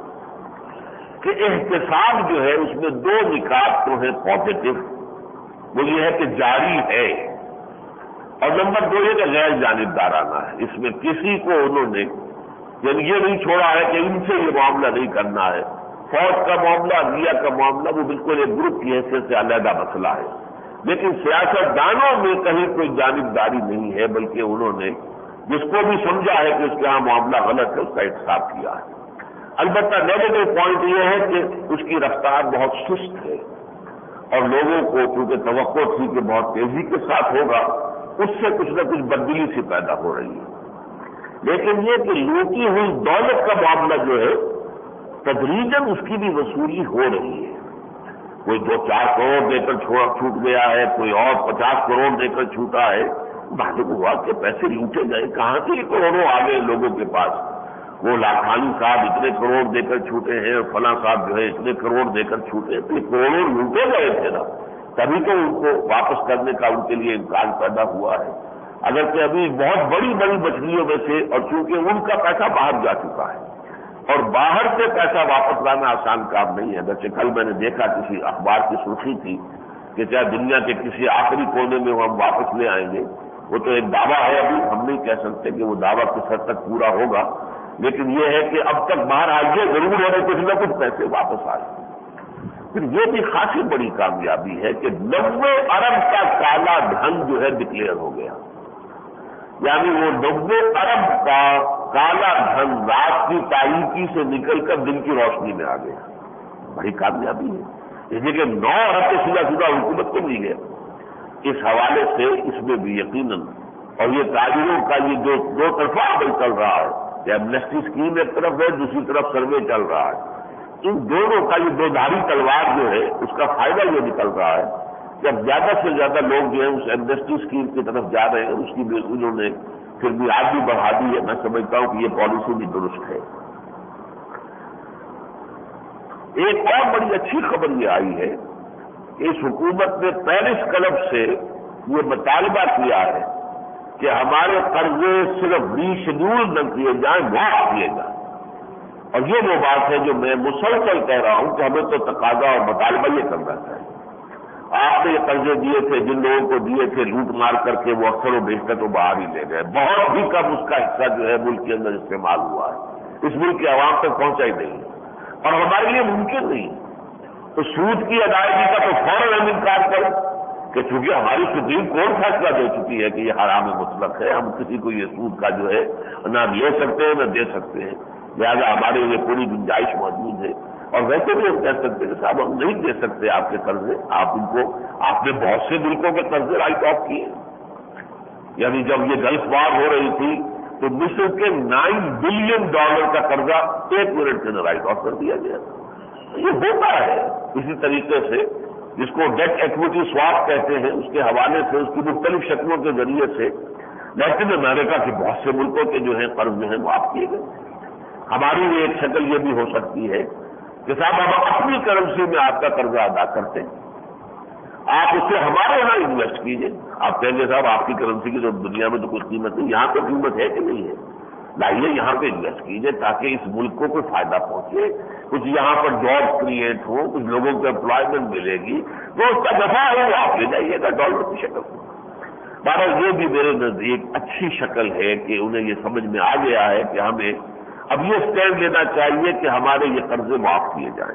کہ احتساب جو ہے اس میں دو نکات تو ہیں پازیٹو، وہ یہ ہے کہ جاری ہے، اور نمبر دو یہ کہ غیر جانبدارانہ ہے، اس میں کسی کو انہوں نے یعنی یہ نہیں چھوڑا ہے کہ ان سے یہ معاملہ نہیں کرنا ہے۔ فوج کا معاملہ، عدلیہ کا معاملہ وہ بالکل ایک گروپ کی حیثیت سے علیحدہ مسئلہ ہے، لیکن سیاست دانوں میں کہیں کوئی جانبداری نہیں ہے، بلکہ انہوں نے جس کو بھی سمجھا ہے کہ اس کے ہاں معاملہ غلط ہے اس کا احتساب کیا ہے۔ البتہ نیگیٹو پوائنٹ یہ ہے کہ اس کی رفتار بہت سست ہے، اور لوگوں کو چونکہ توقع تھی کہ بہت تیزی کے ساتھ ہوگا، اس سے کچھ نہ کچھ بدلی سی پیدا ہو رہی ہے۔ لیکن یہ کہ لوٹی ہوئی دولت کا معاملہ جو ہے تدریجاً اس کی بھی وصولی ہو رہی ہے، کوئی دو چار کروڑ دے کر چھوٹ گیا ہے، کوئی اور پچاس کروڑ دے کر چھوٹا ہے، معلوم ہوا کہ پیسے لوٹے گئے، کہاں سے یہ کروڑوں آ گئے لوگوں کے پاس، وہ لاکھانی صاحب اتنے کروڑ دے کر چھوٹے ہیں اور فلاں صاحب جو ہے اتنے کروڑ دے کر چھوٹے ہیں، تو یہ کروڑوں لوٹے گئے تھے نا، تبھی تو ان کو واپس کرنے کا ان کے لیے امکان پیدا ہوا ہے، اگرچہ ابھی بہت بڑی بڑی مچھلیوں میں سے، اور چونکہ ان کا پیسہ باہر جا چکا ہے، اور باہر سے پیسہ واپس لانا آسان کام نہیں ہے۔ اگرچہ کل میں نے دیکھا کسی اخبار کی سرخی تھی کہ چاہے دنیا کے کسی آخری کونے میں ہم واپس لے آئیں گے، وہ تو ایک دعویٰ ہے، ابھی ہم نہیں کہہ سکتے کہ وہ دعویٰ کس حد تک پورا ہوگا، لیکن یہ ہے کہ اب تک باہر آئیے ضرور ہے کہ کچھ نہ کچھ پیسے واپس آئے۔ پھر یہ بھی خاصی بڑی کامیابی ہے کہ نوے ارب کا کالا دھن جو ہے ڈکلیئر ہو گیا، یعنی وہ نوے ارب کا کالا دھن رات کی تاریکی سے نکل کر دن کی روشنی میں آ گیا، بڑی کامیابی ہے، اس لیے کہ نو ارب کے سیدھا سیدھا حکومت کو مل گیا۔ اس حوالے سے اس میں بھی یقیناً، اور یہ تاجروں کا یہ جو دو طرفہ عمل چل رہا ہے، یہ ایمنسٹی اسکیم ایک طرف ہے، دوسری طرف سروے چل رہا ہے، ان دونوں کا یہ دو دھاری تلوار جو ہے اس کا فائدہ یہ نکل رہا ہے کہ اب زیادہ سے زیادہ لوگ جو ہے اس ایمنسٹی اسکیم کی طرف جا رہے ہیں، اس کی بھی انہوں نے پھر بھی آج بھی بڑھا دی ہے۔ میں سمجھتا ہوں کہ یہ پالیسی بھی درست ہے۔ ایک اور بڑی اچھی خبر یہ آئی ہے کہ اس حکومت نے پیرس کلب سے یہ مطالبہ کیا ہے کہ ہمارے قرضے صرف ری شیڈول نہ کیے جائیں، معاف کیے جائیں، اور یہ وہ بات ہے جو میں مسلسل کہہ رہا ہوں کہ ہمیں تو تقاضا اور مطالبہ یہ کرنا چاہیے۔ آپ نے یہ قرضے دیے تھے، جن لوگوں کو دیے تھے لوٹ مار کر کے وہ اکثر و بیشتر تو باہر ہی لے گئے، بہت ہی کم اس کا حصہ جو ہے ملک کے اندر استعمال ہوا ہے، اس ملک کی عوام تک پہنچا ہی نہیں ہے، اور ہمارے لیے ممکن نہیں۔ تو سود کی ادائیگی کا تو فوراً ہم انکار کریں کہ چونکہ ہماری سپریم کورٹ فیصلہ دے چکی ہے کہ یہ حرام مطلق ہے، ہم کسی کو یہ سود کا جو ہے نہ لے سکتے ہیں نہ دے سکتے ہیں، لہٰذا ہمارے لیے پوری گنجائش موجود ہے اور ویسے بھی ہم کہہ سکتے کہ صاحب ہم نہیں دے سکتے آپ کے قرضے، آپ ان کو، آپ نے بہت سے ملکوں کے قرضے رائٹ آف کیے. یعنی جب یہ گلف وار ہو رہی تھی تو مصر کے نائن بلین ڈالر کا قرضہ ایک منٹ میں رائٹ آف کر دیا گیا. یہ ہوتا ہے. اسی طریقے سے جس کو ڈیٹ ایکوٹی سواپ کہتے ہیں، اس کے حوالے سے، اس کی مختلف شکلوں کے ذریعے سے لیٹن امریکہ کے بہت سے ملکوں کے جو ہیں قرض جو ہیں معاف کیے گئے. ہماری بھی ایک شکل یہ بھی ہو سکتی ہے کہ صاحب ہم اپنی کرنسی میں آپ کا قرضہ ادا کرتے ہیں، آپ اسے ہمارے یہاں انویسٹ کیجیے. آپ کہیں گے صاحب آپ کی کرنسی کی تو دنیا میں تو کچھ قیمت نہیں، یہاں تو قیمت ہے کہ نہیں ہے، لائیے یہاں پہ انویسٹ کیجیے تاکہ اس ملک کو کوئی فائدہ پہنچے، کچھ یہاں پر جاب کریٹ ہو، کچھ لوگوں کو امپلائمنٹ ملے گی، تو اس کا دفعہ ہے وہ آپ لے جائیے گا ڈالر کی شکل میں. بہرحال یہ بھی میرے نزدیک اچھی شکل ہے کہ انہیں یہ سمجھ میں آ گیا ہے کہ ہمیں اب یہ اسٹینڈ لینا چاہیے کہ ہمارے یہ قرضے معاف کیے جائیں.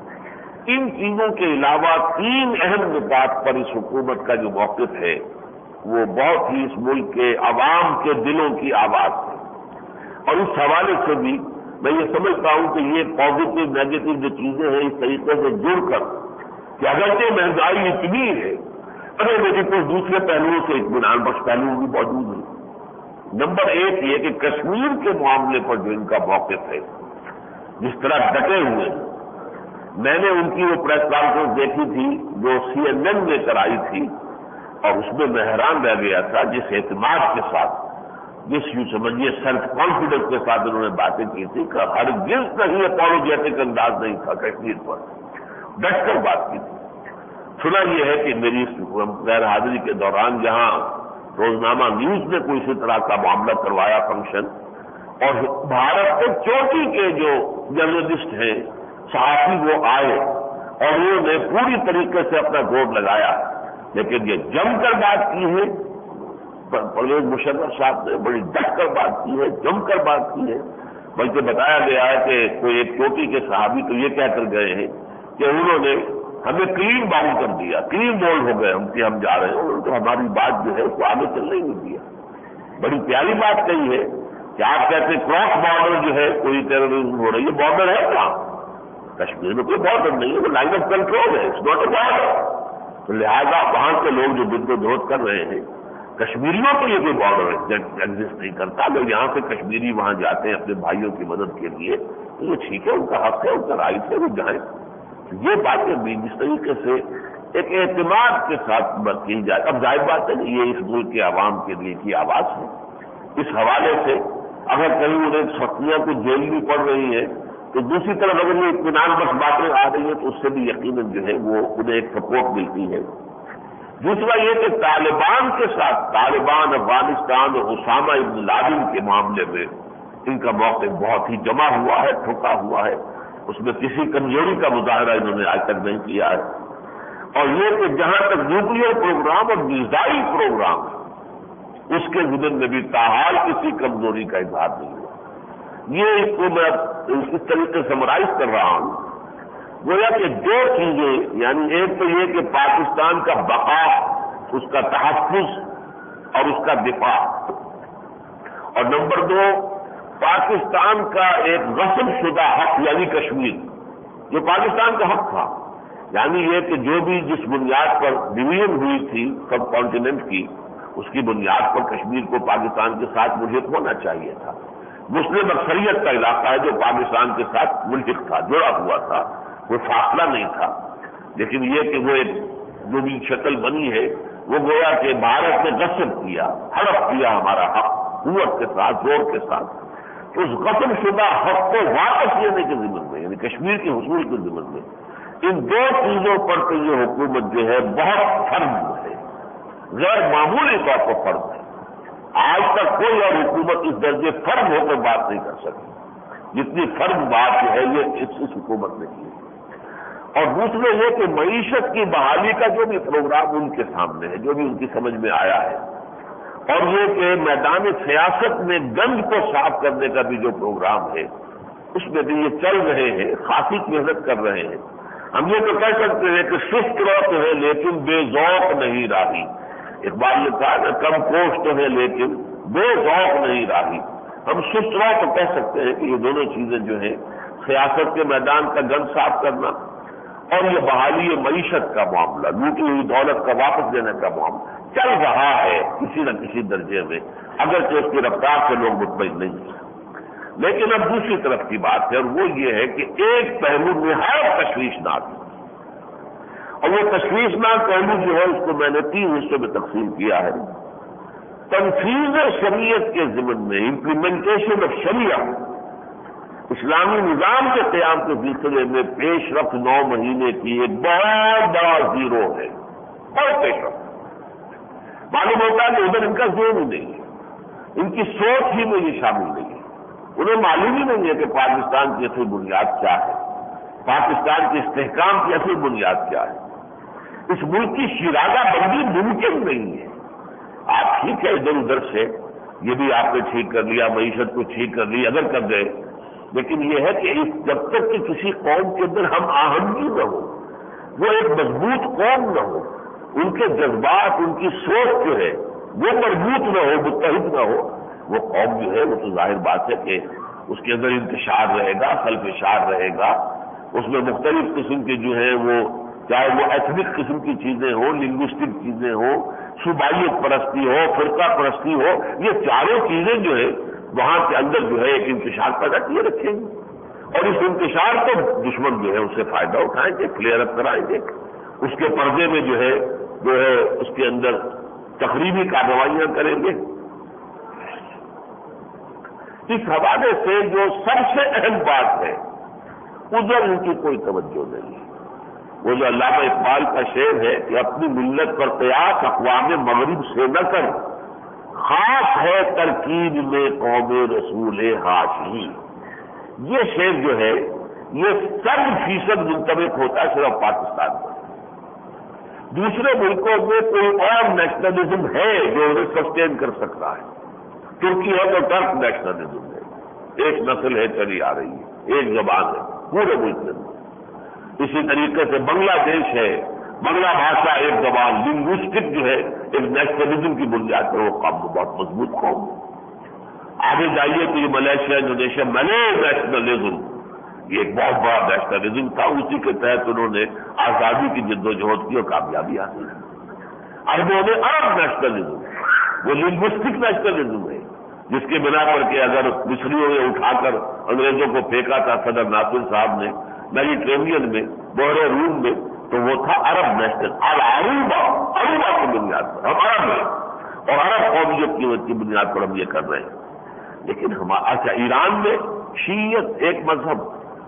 ان چیزوں کے علاوہ تین اہم نکات پر اس حکومت کا جو موقف ہے وہ بہت ہی اس ملک کے عوام کے دلوں کی آواز ہے. اور اس حوالے سے بھی میں یہ سمجھتا ہوں کہ یہ پازیٹو نیگیٹو جو چیزیں ہیں اس طریقے سے جڑ کر کہ اگرچہ مہنگائی اتنی ہے لیکن کچھ دوسرے پہلوؤں سے اطمینان بخش پہلو بھی موجود ہیں. نمبر ایک یہ کہ کشمیر کے معاملے پر جو ان کا موقف ہے، جس طرح ڈٹے ہوئے ہیں. میں نے ان کی وہ پریس کانفرنس دیکھی تھی جو سی این این نے کرائی تھی، اور اس میں میں حیران رہ گیا تھا جس اعتماد کے ساتھ، جس یوں سمجھیے سیلف کانفیڈنس کے ساتھ انہوں نے باتیں کی تھی کہ ہرگز کہیں اپولوجیٹک انداز نہیں تھا کشمیر پر، ڈٹ کر بات کی تھی. سنا یہ ہے کہ میری غیر حاضری کے دوران جہاں روزنامہ نیوز نے کوئی اسی طرح کا معاملہ کروایا فنکشن، اور بھارت کے چوٹی کے جو جرنلسٹ ہیں، صحافی، وہ آئے اور انہوں نے پوری طریقے سے اپنا زور لگایا، لیکن یہ جم کر بات کی ہے. پرویز مشرف صاحب نے بڑی ڈٹ کر بات کی ہے، جم کر بات کی ہے. بلکہ بتایا گیا ہے کہ کوئی ایک چوٹی کے صحافی تو یہ کہہ کر گئے ہیں کہ انہوں نے ہمیں کلین باؤنڈ کر دیا، کلین بولڈ ہو گئے ہم کہ ہم جا رہے ہیں، اور تو ہماری بات جو ہے اس کو آگے چلنے ہی نہیں دیا. بڑی پیاری بات کہی ہے کہ آپ کہتے ہیں کراس بارڈر جو ہے کوئی ٹیررزم ہو رہی ہے. بارڈر ہے کہاں؟ کشمیر میں کوئی بارڈر نہیں ہے، وہ لائن آف کنٹرول ہے، اٹس ناٹ اے بارڈر. تو لہٰذا وہاں کے لوگ جو بد و دھوت کر رہے ہیں، کشمیریوں کے لیے کوئی بارڈر ایگزسٹ نہیں کرتا. اگر یہاں سے کشمیری وہاں جاتے ہیں اپنے بھائیوں کی مدد کے لیے تو یہ ٹھیک ہے، ان کا حق ہے، ان کا رائٹ ہے، وہ جائیں. یہ باتیں بھی جس طریقے سے ایک اعتماد کے ساتھ کی جائے. اب ظاہر بات ہے کہ یہ اس ملک کے عوام کے لیے کی آواز ہے. اس حوالے سے اگر کہیں انہیں سختیاں کو جیل بھی پڑ رہی ہے تو دوسری طرف اگر یہ اطمینان بخش باتیں آ رہی ہیں تو اس سے بھی یقیناً جو ہے وہ انہیں ایک سپورٹ ملتی ہے. دوسرا یہ کہ طالبان کے ساتھ، طالبان افغانستان اور اسامہ ابن لادن کے معاملے میں ان کا موقف بہت ہی جمع ہوا ہے، ٹھکا ہوا ہے. اس میں کسی کمزوری کا مظاہرہ انہوں نے آج تک نہیں کیا ہے. اور یہ کہ جہاں تک نیوکلیئر پروگرام اور میزائل پروگرام اس کے ضمن میں بھی تاحال کسی کمزوری کا اظہار نہیں ہوا. یہ اس کو میں اس طریقے سے سمرائز کر رہا ہوں گویا کہ دو چیزیں، یعنی ایک تو یہ کہ پاکستان کا بقا، اس کا تحفظ اور اس کا دفاع، اور نمبر دو پاکستان کا ایک غصب شدہ حق یعنی کشمیر جو پاکستان کا حق تھا. یعنی یہ کہ جو بھی جس بنیاد پر ڈویژن ہوئی تھی سب کانٹیننٹ کی، اس کی بنیاد پر کشمیر کو پاکستان کے ساتھ ملحق ہونا چاہیے تھا. مسلم اکثریت کا علاقہ ہے جو پاکستان کے ساتھ ملحق تھا، جڑا ہوا تھا، کوئی فاصلہ نہیں تھا. لیکن یہ کہ وہ ایک جو بھی شکل بنی ہے وہ گویا کہ بھارت نے غصب کیا، ہڑپ کیا ہمارا حق قوت کے ساتھ، زور کے ساتھ. اس غصب شدہ حق کو واپس لینے کے ضمن میں، یعنی کشمیر کے حصول کے ضمن میں، ان دو چیزوں پر تو یہ حکومت جو ہے بہت فرم ہے، غیر معمولی طور پر فرم ہے. آج تک کوئی اور حکومت اس درجے فرم ہو کر بات نہیں کر سکی جتنی فرم بات جو ہے یہ اس, اس حکومت نے کی. اور دوسرے یہ کہ معیشت کی بحالی کا جو بھی پروگرام ان کے سامنے ہے، جو بھی ان کی سمجھ میں آیا ہے، اور یہ کہ میدان سیاست میں گند کو صاف کرنے کا بھی جو پروگرام ہے اس میں بھی یہ چل رہے ہیں، خاصی محنت کر رہے ہیں. ہم یہ تو کہہ سکتے ہیں کہ سست رو تو ہے لیکن بے ذوق نہیں راہی. اقبال نے کہا نا کم کوش تو ہے لیکن بے ذوق نہیں راہی. ہم سست رو تو کہہ سکتے ہیں کہ یہ دونوں چیزیں جو ہیں سیاست کے میدان کا گند صاف کرنا، اور یہ بحالی معیشت کا معاملہ، لوٹی ہوئی دولت کا واپس دینے کا معاملہ چل رہا ہے کسی نہ کسی درجے میں، اگرچہ اس کی رفتار سے لوگ مطمئن نہیں ہیں۔ لیکن اب دوسری طرف کی بات ہے، اور وہ یہ ہے کہ ایک پہلو نہایت تشویشناک ہے، اور وہ تشویشناک پہلو جو ہے اس کو میں نے تین حصوں میں تقسیم کیا ہے۔ تنفیذ شریعت کے ضمن میں، امپلیمنٹیشن آف شریعت، اسلامی نظام کے قیام کے سلسلے میں پیش رفت نو مہینے کی ایک بہت بڑا زیرو ہے، بہت پیش رفت۔ معلوم ہوتا ہے کہ ادھر ان کا ذہن ہی نہیں ہے، ان کی سوچ ہی میں یہ شامل نہیں ہے، انہیں معلوم ہی نہیں ہے کہ پاکستان کی اصل بنیاد کیا ہے، پاکستان کے استحکام کی اصل بنیاد کیا ہے۔ اس ملک کی شیرازہ بندی ممکن نہیں ہے۔ آپ ٹھیک ہے ادھر ادھر سے یہ بھی آپ نے ٹھیک کر لیا، معیشت کو ٹھیک کر لی، اگر کر گئے، لیکن یہ ہے کہ اس جب تک کہ کسی قوم کے اندر ہم آہنگی نہ ہو، وہ ایک مضبوط قوم نہ ہو، ان کے جذبات، ان کی سوچ جو ہے وہ مربوط نہ ہو، متحد نہ ہو، وہ قوم جو ہے وہ تو ظاہر بات ہے کہ اس کے اندر انتشار رہے گا، خلفشار رہے گا، اس میں مختلف قسم کے جو ہے وہ، چاہے وہ ایتھنک قسم کی چیزیں ہوں، لنگوسٹک چیزیں ہوں، صوبائیت پرستی ہو، فرقہ پرستی ہو، یہ چاروں چیزیں جو ہے وہاں کے اندر جو ہے ایک انتشار پیدا کیے رکھیں گے، اور اس انتشار کو دشمن جو ہے اس سے فائدہ اٹھائیں گے، فلیئر اپ کرائیں گے، اس کے پردے میں جو ہے جو ہے اس کے اندر تقریبی کارروائیاں کریں گے۔ اس حوالے سے جو سب سے اہم بات ہے ادھر ان کی کوئی توجہ نہیں ہے۔ وہ جو علامہ اقبال کا شعر ہے کہ اپنی ملت پر قیاس اقوام مغرب سے نہ کر، خاص ہے ترکیب میں قوم رسول ہاشمی، یہ شعر جو ہے یہ سب فیصد منطبق ہوتا ہے صرف پاکستان پر۔ دوسرے ملکوں میں کوئی اور نیشنلزم ہے جو انہیں سسٹین کر سکتا ہے۔ ترکی ہے تو ٹرک نیشنلزم ہے، ایک نسل ہے چلی آ رہی ہے، ایک زبان ہے پورے ملک میں۔ اسی طریقے سے بنگلہ دیش ہے، بنگلہ بھاشا ایک زبان، لنگوسٹک جو ہے ایک نیشنلزم کی بنیاد پر وہ قوم بہت مضبوط قوم۔ آگے جائیے تو یہ ملیشیا، انڈونیشیا، ملے نیشنلزم یہ ایک بہت بڑا نیشنلزم تھا، اسی کے تحت انہوں نے آزادی کی جد و جہد کی اور کامیابی حاصل کی۔ عربوں نے عرب نیشنلزم، وہ لنگوسٹک نیشنلزم ہے جس کے بنا پر کہ اگر مصریوں نے اٹھا کر انگریزوں کو پھینکا تھا صدر ناصر صاحب نے میڈیٹرینین میں، بحر روم میں، تو وہ تھا عرب نیشنل، العروبہ، عروبہ کی بنیاد پر ہم عرب ہیں، اور عرب قومیت کی بنیاد پر ہم یہ کر رہے ہیں۔ لیکن ہمارا اچھا ایران میں شیعت ایک مذہب،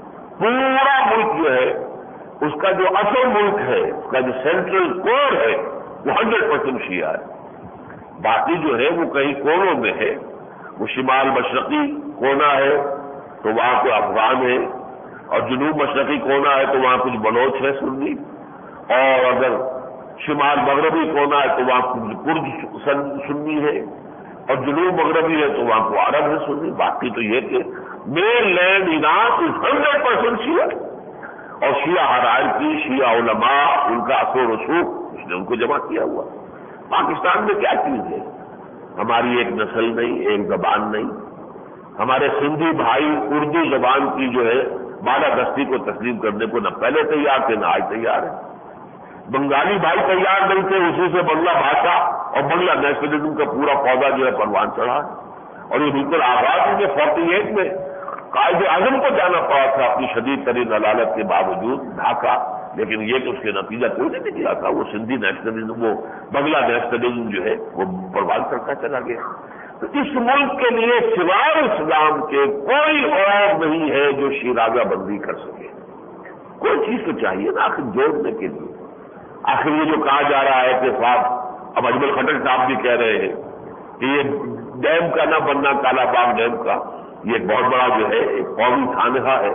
پورا ملک جو ہے اس کا جو اصل ملک ہے، اس کا جو سینٹرل کور ہے وہ ہنڈریڈ پرسینٹ شیعہ ہے، باقی جو ہے وہ کئی کونوں میں ہے۔ وہ شمال مشرقی کونا ہے تو وہاں کوئی افغان ہے، اور جنوب مشرقی کونا ہے تو وہاں کچھ بلوچ ہے سنی، اور اگر شمال مغربی کونا ہے تو وہاں کچھ کرد سنی ہے، اور جنوب مغربی ہے تو وہاں کو عرب ہے سنی۔ باقی تو یہ کہ mainland Iran is hundred percent شیعہ، اور شیعہ حرائر کی، شیعہ علماء، ان کا اثر و رسوخ اس نے ان کو جمع کیا ہوا۔ پاکستان میں کیا چیز ہے؟ ہماری ایک نسل نہیں، ایک زبان نہیں۔ ہمارے سندھی بھائی اردو زبان کی جو ہے بالادستی کو تسلیم کرنے کو نہ پہلے تیار تھے نہ آج تیار ہے۔ بنگالی بھائی تیار نہیں تھے، اسی سے بنگلہ بھاشا اور بنگلہ نیشنلزم کا پورا پودا جو ہے پروان چڑھا، اور یہ بالکل آزاد کے فورٹی ایٹ میں قائد اعظم کو جانا پڑا تھا اپنی شدید ترین عدالت کے باوجود ڈھاکہ، لیکن یہ کہ اس کے نتیجہ کوئی نہیں نکلا تھا۔ وہ سندھی نیشنلزم، وہ بنگلہ نیشنلزم جو ہے وہ پروان کرتا چلا گیا۔ تو اس ملک کے لیے سوائے اسلام کے کوئی اور نہیں ہے جو شیرازہ بندی کر سکے۔ کوئی چیز تو چاہیے نا آخر جوڑنے کے لیے۔ آخر یہ جو کہا جا رہا ہے کہ صاحب، اب اجمل خٹک صاحب بھی کہہ رہے ہیں کہ یہ ڈیم کا نہ بننا، کالا باغ ڈیم کا، یہ ایک بہت بڑا جو ہے ایک قومی سانحہ ہے،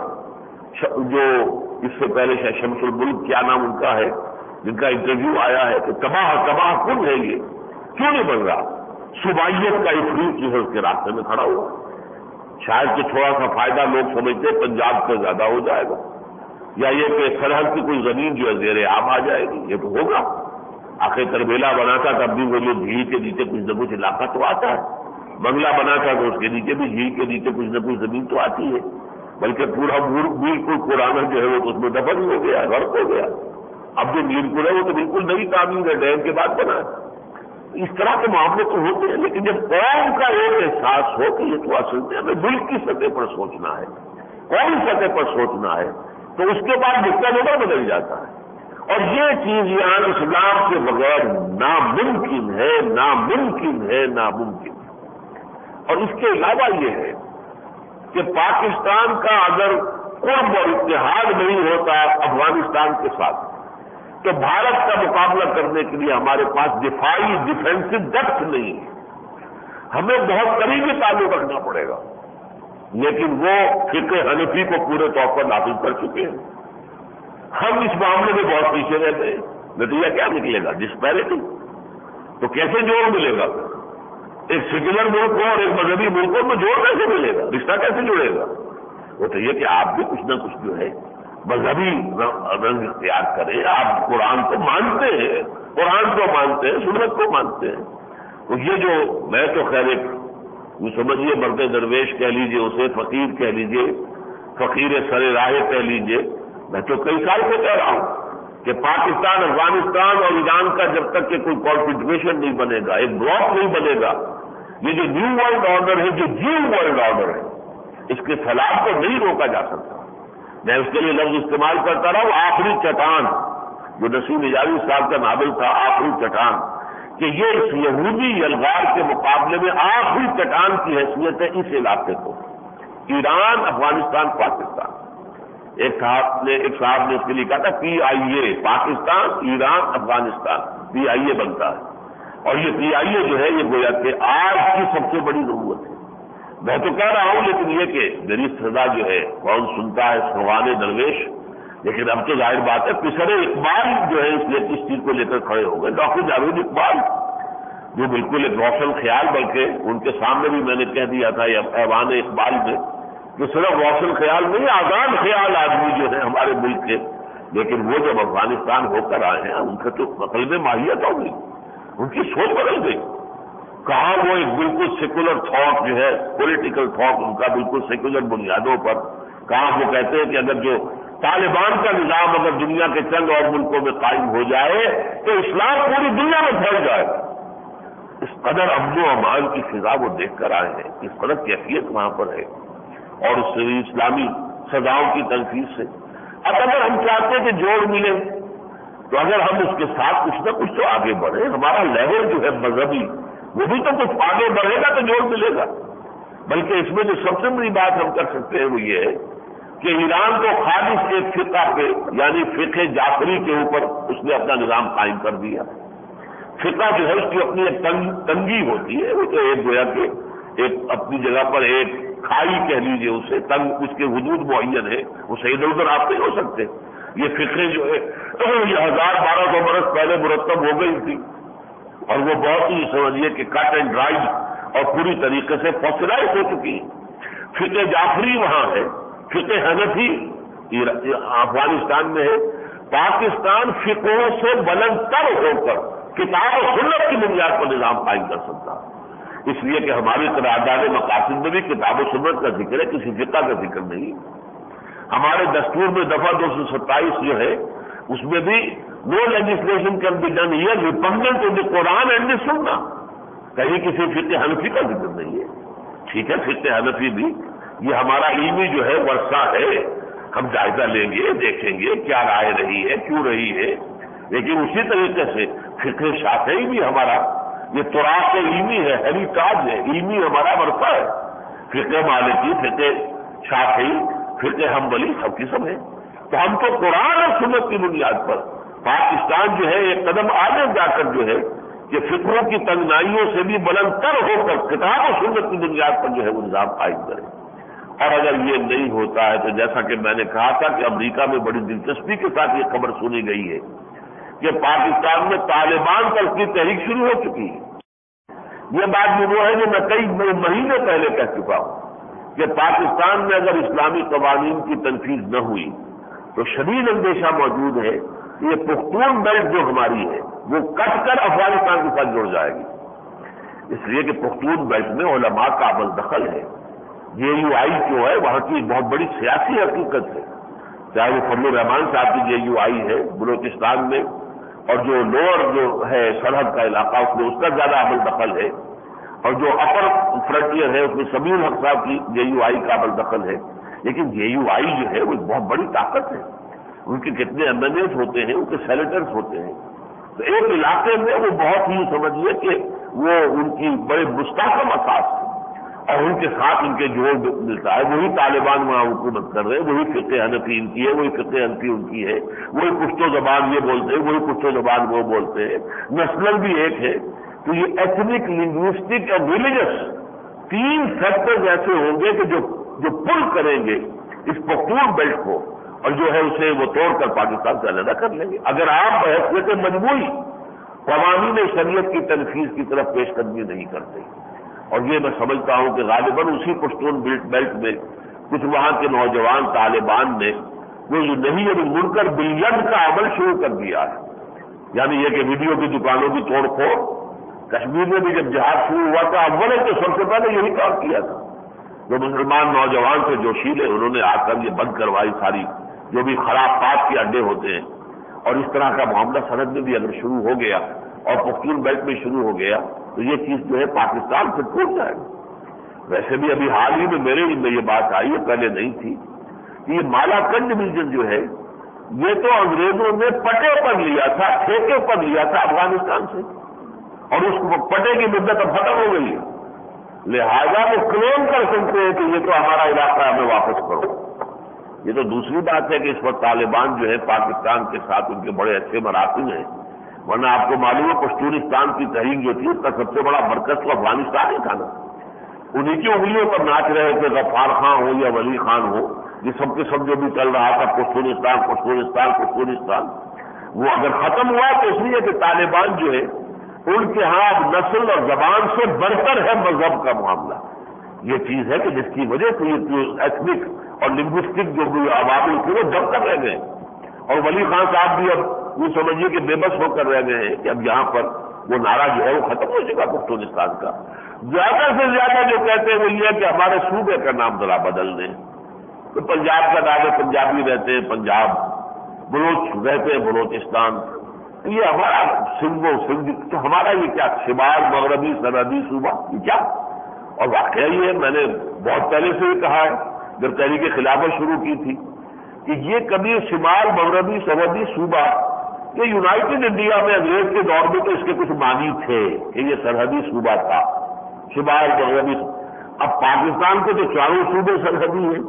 جو اس سے پہلے شاہ شمس الملک کیا نام ان کا ہے، جن کا انٹرویو آیا ہے کہ تباہ تباہ کن ہے، یہ کیوں نہیں بن رہا؟ صوبائیت کا افریت جو ہے اس کے راستے میں کھڑا ہوا۔ شاید کہ تھوڑا سا فائدہ لوگ سمجھتے پنجاب سے زیادہ ہو جائے گا، یا یہ کہ سرحد کی کوئی زمین جو ہے زیر عام آ جائے گی، یہ تو ہوگا۔ آخر تربیلا بنا تھا تب بھی وہ جو جھیل کے نیچے کچھ نہ کچھ علاقہ تو آتا ہے، بنگلہ بنا تھا تو اس کے نیچے بھی جھیل کے نیچے کچھ نہ کچھ زمین تو آتی ہے۔ بلکہ پورا بالکل پرانا جو ہے وہ تو اس میں دفن ہو گیا، غرق ہو گیا. اب جو نیل پور ہے وہ تو بالکل نئی تعمیر ہے، ڈیم کے بعد بنا ہے. اس طرح کے معاملے تو ہوتے ہیں، لیکن جب قوم کا ایک احساس ہو کہ یہ تو اصل میں ہمیں ملک کی سطح پر سوچنا ہے، قومی سطح پر سوچنا ہے، تو اس کے بعد نقطہ نظر بدل جاتا ہے. اور یہ چیز یہاں اسلام کے بغیر ناممکن ہے، ناممکن ہے، ناممکن ہے. اور اس کے علاوہ یہ ہے کہ پاکستان کا اگر قرب اور اتحاد نہیں ہوتا افغانستان کے ساتھ، تو بھارت کا مقابلہ کرنے کے لیے ہمارے پاس دفاعی ڈیفینسو ڈیپتھ نہیں ہے. ہمیں بہت قریبی تعلق رکھنا پڑے گا، لیکن وہ فقہ حنفی کو پورے طور پر نافذ کر چکے ہیں. ہم اس معاملے میں بہت پیچھے رہتے ہیں. نتیجہ کیا نکلے گا؟ ڈسپیرٹی. تو کیسے جوڑ ملے گا؟ ایک سیکولر ملک کو اور ایک مذہبی ملکوں میں جوڑ کیسے ملے گا؟ رشتہ کیسے جڑے گا؟ وہ تو یہ کہ آپ بھی کچھ نہ کچھ جو ہے مذہبی رنگ اختیار کریں. آپ قرآن کو مانتے ہیں، قرآن کو مانتے ہیں، سنت کو مانتے ہیں. تو یہ جو میں تو خیر ایک وہ سمجھیے مرد درویش کہہ لیجئے، اسے فقیر کہہ لیجئے، فقیر سر راہ کہہ لیجئے، میں تو کئی سال سے کہہ رہا ہوں کہ پاکستان، افغانستان اور ایران کا جب تک کہ کوئی کانفیڈریشن نہیں بنے گا، ایک بلاک نہیں بنے گا، یہ جو نیو ورلڈ آرڈر ہے، جو جیو ورلڈ آرڈر ہے، اس کے خلاف کو نہیں روکا جا سکتا. میں اس کے لیے لفظ استعمال کرتا رہا ہوں آخری چٹان، جو نسیم نجاوی صاحب کا ناول تھا آخری چٹان، کہ یہ اس یہودی یلغار کے مقابلے میں آخری چٹان کی حیثیت ہے اس علاقے کو. ایران، افغانستان، پاکستان. ایک صاحب نے ایک صاحب نے اس کے لیے کہا تھا پی آئی اے، پاکستان، ایران، افغانستان، پی آئی اے بنتا ہے. اور یہ پی آئی اے جو ہے یہ گویا کہ آج کی سب سے بڑی ضرورت ہے. میں تو کہہ رہا ہوں، لیکن یہ کہ میری سزا جو ہے کون سنتا ہے سوغان درویش. لیکن اب تو ظاہر بات ہے پسر اقبال جو ہے اس لیے اس چیز کو لے کر کھڑے ہو گئے. ڈاکٹر جاوید اقبال جو بالکل ایک روشن خیال، بلکہ ان کے سامنے بھی میں نے کہہ دیا تھا یہ ایوان اقبال میں کہ صرف روشن خیال نہیں، آزاد خیال آدمی جو ہے ہمارے ملک کے، لیکن وہ جب افغانستان ہو کر آئے ہیں ان کا تو عقل میں ماہیت ہو گئی، ان کی سوچ بدل گئی. کہاں وہ ایک بالکل سیکولر تھاٹ جو ہے، پولیٹیکل تھاٹ ان کا بالکل سیکولر بنیادوں پر، کہاں وہ کہتے ہیں کہ اگر جو طالبان کا نظام اگر دنیا کے چند اور ملکوں میں قائم ہو جائے تو اسلام پوری دنیا میں پھیل جائے. اس قدر امن و امان کی فضا وہ دیکھ کر آئے ہیں، اس قدر کیفیت وہاں پر ہے، اور اس سے اسلامی سزاؤں کی تنفیذ سے. اب اگر ہم چاہتے ہیں کہ جوڑ ملے تو اگر ہم اس کے ساتھ کچھ نہ کچھ تو آگے بڑھیں، ہمارا لیول جو ہے مذہبی وہ بھی تو کچھ آگے بڑھے گا تو جوڑ ملے گا. بلکہ اس میں جو سب سے بڑی بات ہم کر سکتے ہیں وہ یہ ہے کہ ایران کو خالص ایک فقہ پہ، یعنی فقہ جعفری کے اوپر اس نے اپنا نظام قائم کر دیا. فقہ جو ہے اس کی اپنی ایک تنگی ہوتی ہے، وہ تو ایک گویا کہ ایک اپنی جگہ پر ایک کھائی کہہ لیجیے اسے، تنگ اس کے حدود معین ہے، وہ صحیح ادھر ادھر آپ نہیں ہو سکتے. یہ فقہ جو ہے یہ ہزار بارہ سو برس پہلے مرتب ہو گئی تھی، اور وہ بہت ہی سمجھیے کہ کٹ اینڈ ڈرائی اور پوری طریقے سے فاسلائز ہو چکی. فقہ جعفری وہاں ہے، فقہ حنفی افغانستان میں ہے. پاکستان فقہوں سے بلند تر ہو کر کتاب و سنت کی بنیاد پر نظام قائم کر سکتا، اس لیے کہ ہماری قرارداد مقاصد میں بھی کتاب و سنت کا ذکر ہے، کسی فقہ کا ذکر نہیں. ہمارے دستور میں دفعہ دو سو ستائیس جو ہے اس میں بھی no legislation can be done here repugnant to the Quran and the Sunnah, کہیں کسی فقہ حنفی کا ذکر نہیں ہے. ٹھیک ہے، فقہ حنفی بھی یہ ہمارا علمی جو ہے ورثہ ہے، ہم جائزہ لیں گے، دیکھیں گے کیا رائے رہی ہے، کیوں رہی ہے. لیکن اسی طریقے سے فقہ شافعی بھی ہمارا یہ تراث علمی ہے، ہیریٹاج ہے، علمی ہمارا ورثہ ہے. فقہ مالکی، فقہ شافعی، فقہ حنبلی سب کی سب ہے. تو ہم تو قرآن اور سنت کی بنیاد پر پاکستان جو ہے ایک قدم آگے جا کر جو ہے کہ فقہوں کی تنگنائیوں سے بھی بلند تر ہو کر کتاب و سنت کی بنیاد پر جو ہے وہ نظام قائم کرے. اور اگر یہ نہیں ہوتا ہے تو جیسا کہ میں نے کہا تھا کہ امریکہ میں بڑی دلچسپی کے ساتھ یہ خبر سنی گئی ہے کہ پاکستان میں طالبان پر کی تحریک شروع ہو چکی ہے. یہ بات بھی وہ ہے جو میں کئی مہینے پہلے کہہ چکا ہوں کہ پاکستان میں اگر اسلامی قوانین کی تنفیذ نہ ہوئی تو شدید اندیشہ موجود ہے کہ یہ پختون بیلٹ جو ہماری ہے وہ کٹ کر افغانستان کے ساتھ جڑ جائے گی. اس لیے کہ پختون بیلٹ میں علماء کا عمل دخل ہے، جے یو آئی جو ہے وہاں کی بہت بڑی سیاسی حقیقت ہے، چاہے وہ فضل الرحمان صاحب کی جے یو آئی ہے بلوچستان میں، اور جو لوور جو ہے سرحد کا علاقہ اس میں اس کا زیادہ عمل دخل ہے، اور جو اپر فرنٹیئر ہے اس میں سمیع الحق صاحب کی جے یو آئی کا عمل دخل ہے، لیکن جے یو آئی جو ہے وہ ایک بہت بڑی طاقت ہے، ان کے کتنے ایم ایل ایز ہوتے ہیں، ان کے سینیٹرز ہوتے ہیں، تو ایک علاقے میں وہ بہت ہی سمجھیے کہ وہ ان کی بڑے مستحکم اساس ہے، اور ان کے ساتھ ان کے جوڑ ملتا ہے، وہی طالبان وہاں حکومت کر رہے ہیں، وہی فقہ حنفی ان کی ہے، وہی فقہ حنفی ان کی ہے، وہی پشتو زبان یہ بولتے ہیں، وہی پشتو زبان وہ بولتے ہیں، نسل بھی ایک ہے، تو یہ ایتھنک، لنگوسٹک اور ریلیجس تین فیکٹرز ایسے ہوں گے کہ جو جو پل کریں گے اس پختون بیلٹ کو، اور جو ہے اسے وہ توڑ کر پاکستان سے علیحدہ کر لیں گے اگر آپ بحیثیت مجموعی قوانین شریعت کی تنفیذ کی طرف پیش قدمی نہیں کرتے۔ اور یہ میں سمجھتا ہوں کہ غالباً اسی پشتون بیلٹ میں کچھ وہاں کے نوجوان طالبان نے وہ جو نہیں ابھی مڑ کر بلین کا عمل شروع کر دیا ہے، یعنی یہ کہ ویڈیو کی دکانوں کی توڑ پھوڑ۔ کشمیر میں بھی جب جہاد شروع ہوا تھا اول تو سب سے پہلے یہی کام کیا تھا، جو مسلمان نوجوان تھے جوشیلے، انہوں نے آ کر یہ بند کروائی ساری جو بھی خراب پات کے اڈے ہوتے ہیں، اور اس طرح کا معاملہ سرحد میں بھی اگر شروع ہو گیا اور پختون بیلٹ میں شروع ہو گیا تو یہ چیز جو ہے پاکستان سے ٹوٹ جائے گا۔ ویسے بھی ابھی حال ہی میں میرے علم میں یہ بات آئی ہے، پہلے نہیں تھی، کہ یہ مالا کنڈ ڈویژن جو ہے یہ تو انگریزوں نے پٹے پر لیا تھا، ٹھیکے پر لیا تھا افغانستان سے، اور اس پٹے کی مدت اب ختم ہو گئی ہے، لہذا وہ کلیم کر سکتے ہیں کہ یہ تو ہمارا علاقہ ہے، ہمیں واپس کرو۔ یہ تو دوسری بات ہے کہ اس وقت طالبان جو ہے پاکستان کے ساتھ ان کے بڑے اچھے مراسم ہیں، ورنہ آپ کو معلوم ہے پشتونستان کی تحریک جو تھی اس کا سب سے بڑا مرکز تو افغانستان ہی تھا نا، انہیں کی انگلیوں پر ناچ رہے تھے، غفار خان ہو یا ولی خان ہو، یہ سب کے سب جو بھی چل رہا تھا پشتونستان پشتونستان پشتونستان، وہ اگر ختم ہوا تو اس لیے کہ طالبان جو ہے ان کے ہاں اب نسل اور زبان سے برتر ہے مذہب کا معاملہ۔ یہ چیز ہے کہ جس کی وجہ سے یہ ایتھنک اور لنگوسٹک جو بھی عوامل تھے وہ دب کر رہ گئے، اور ولی خان صاحب بھی اب یہ سمجھیے کہ بے بس ہو کر رہ گئے ہیں کہ اب یہاں پر وہ نعرہ جو ہے وہ ختم ہو جائے گا پختونستان کا۔ زیادہ سے زیادہ جو کہتے ہیں وہ یہ ہے کہ ہمارے صوبے کا نام ذرا بدل دیں، تو پنجاب کا نام ہے پنجابی رہتے ہیں پنجاب، بلوچ رہتے ہیں بلوچستان، یہ ہمارا سندھ و سندھ تو ہمارا یہ کیا شمال مغربی سرحدی صوبہ یہ کیا؟ اور واقعہ یہ ہے، میں نے بہت پہلے سے ہی کہا ہے جب تحریک خلافت شروع کی تھی کہ یہ کبھی شمال مغربی سرحدی صوبہ یہ یونائٹڈ انڈیا میں انگریز کے دور میں تو اس کے کچھ معنی تھے کہ یہ سرحدی صوبہ تھا شمال مغربی۔ اب پاکستان کے تو چاروں صوبے سرحدی ہیں،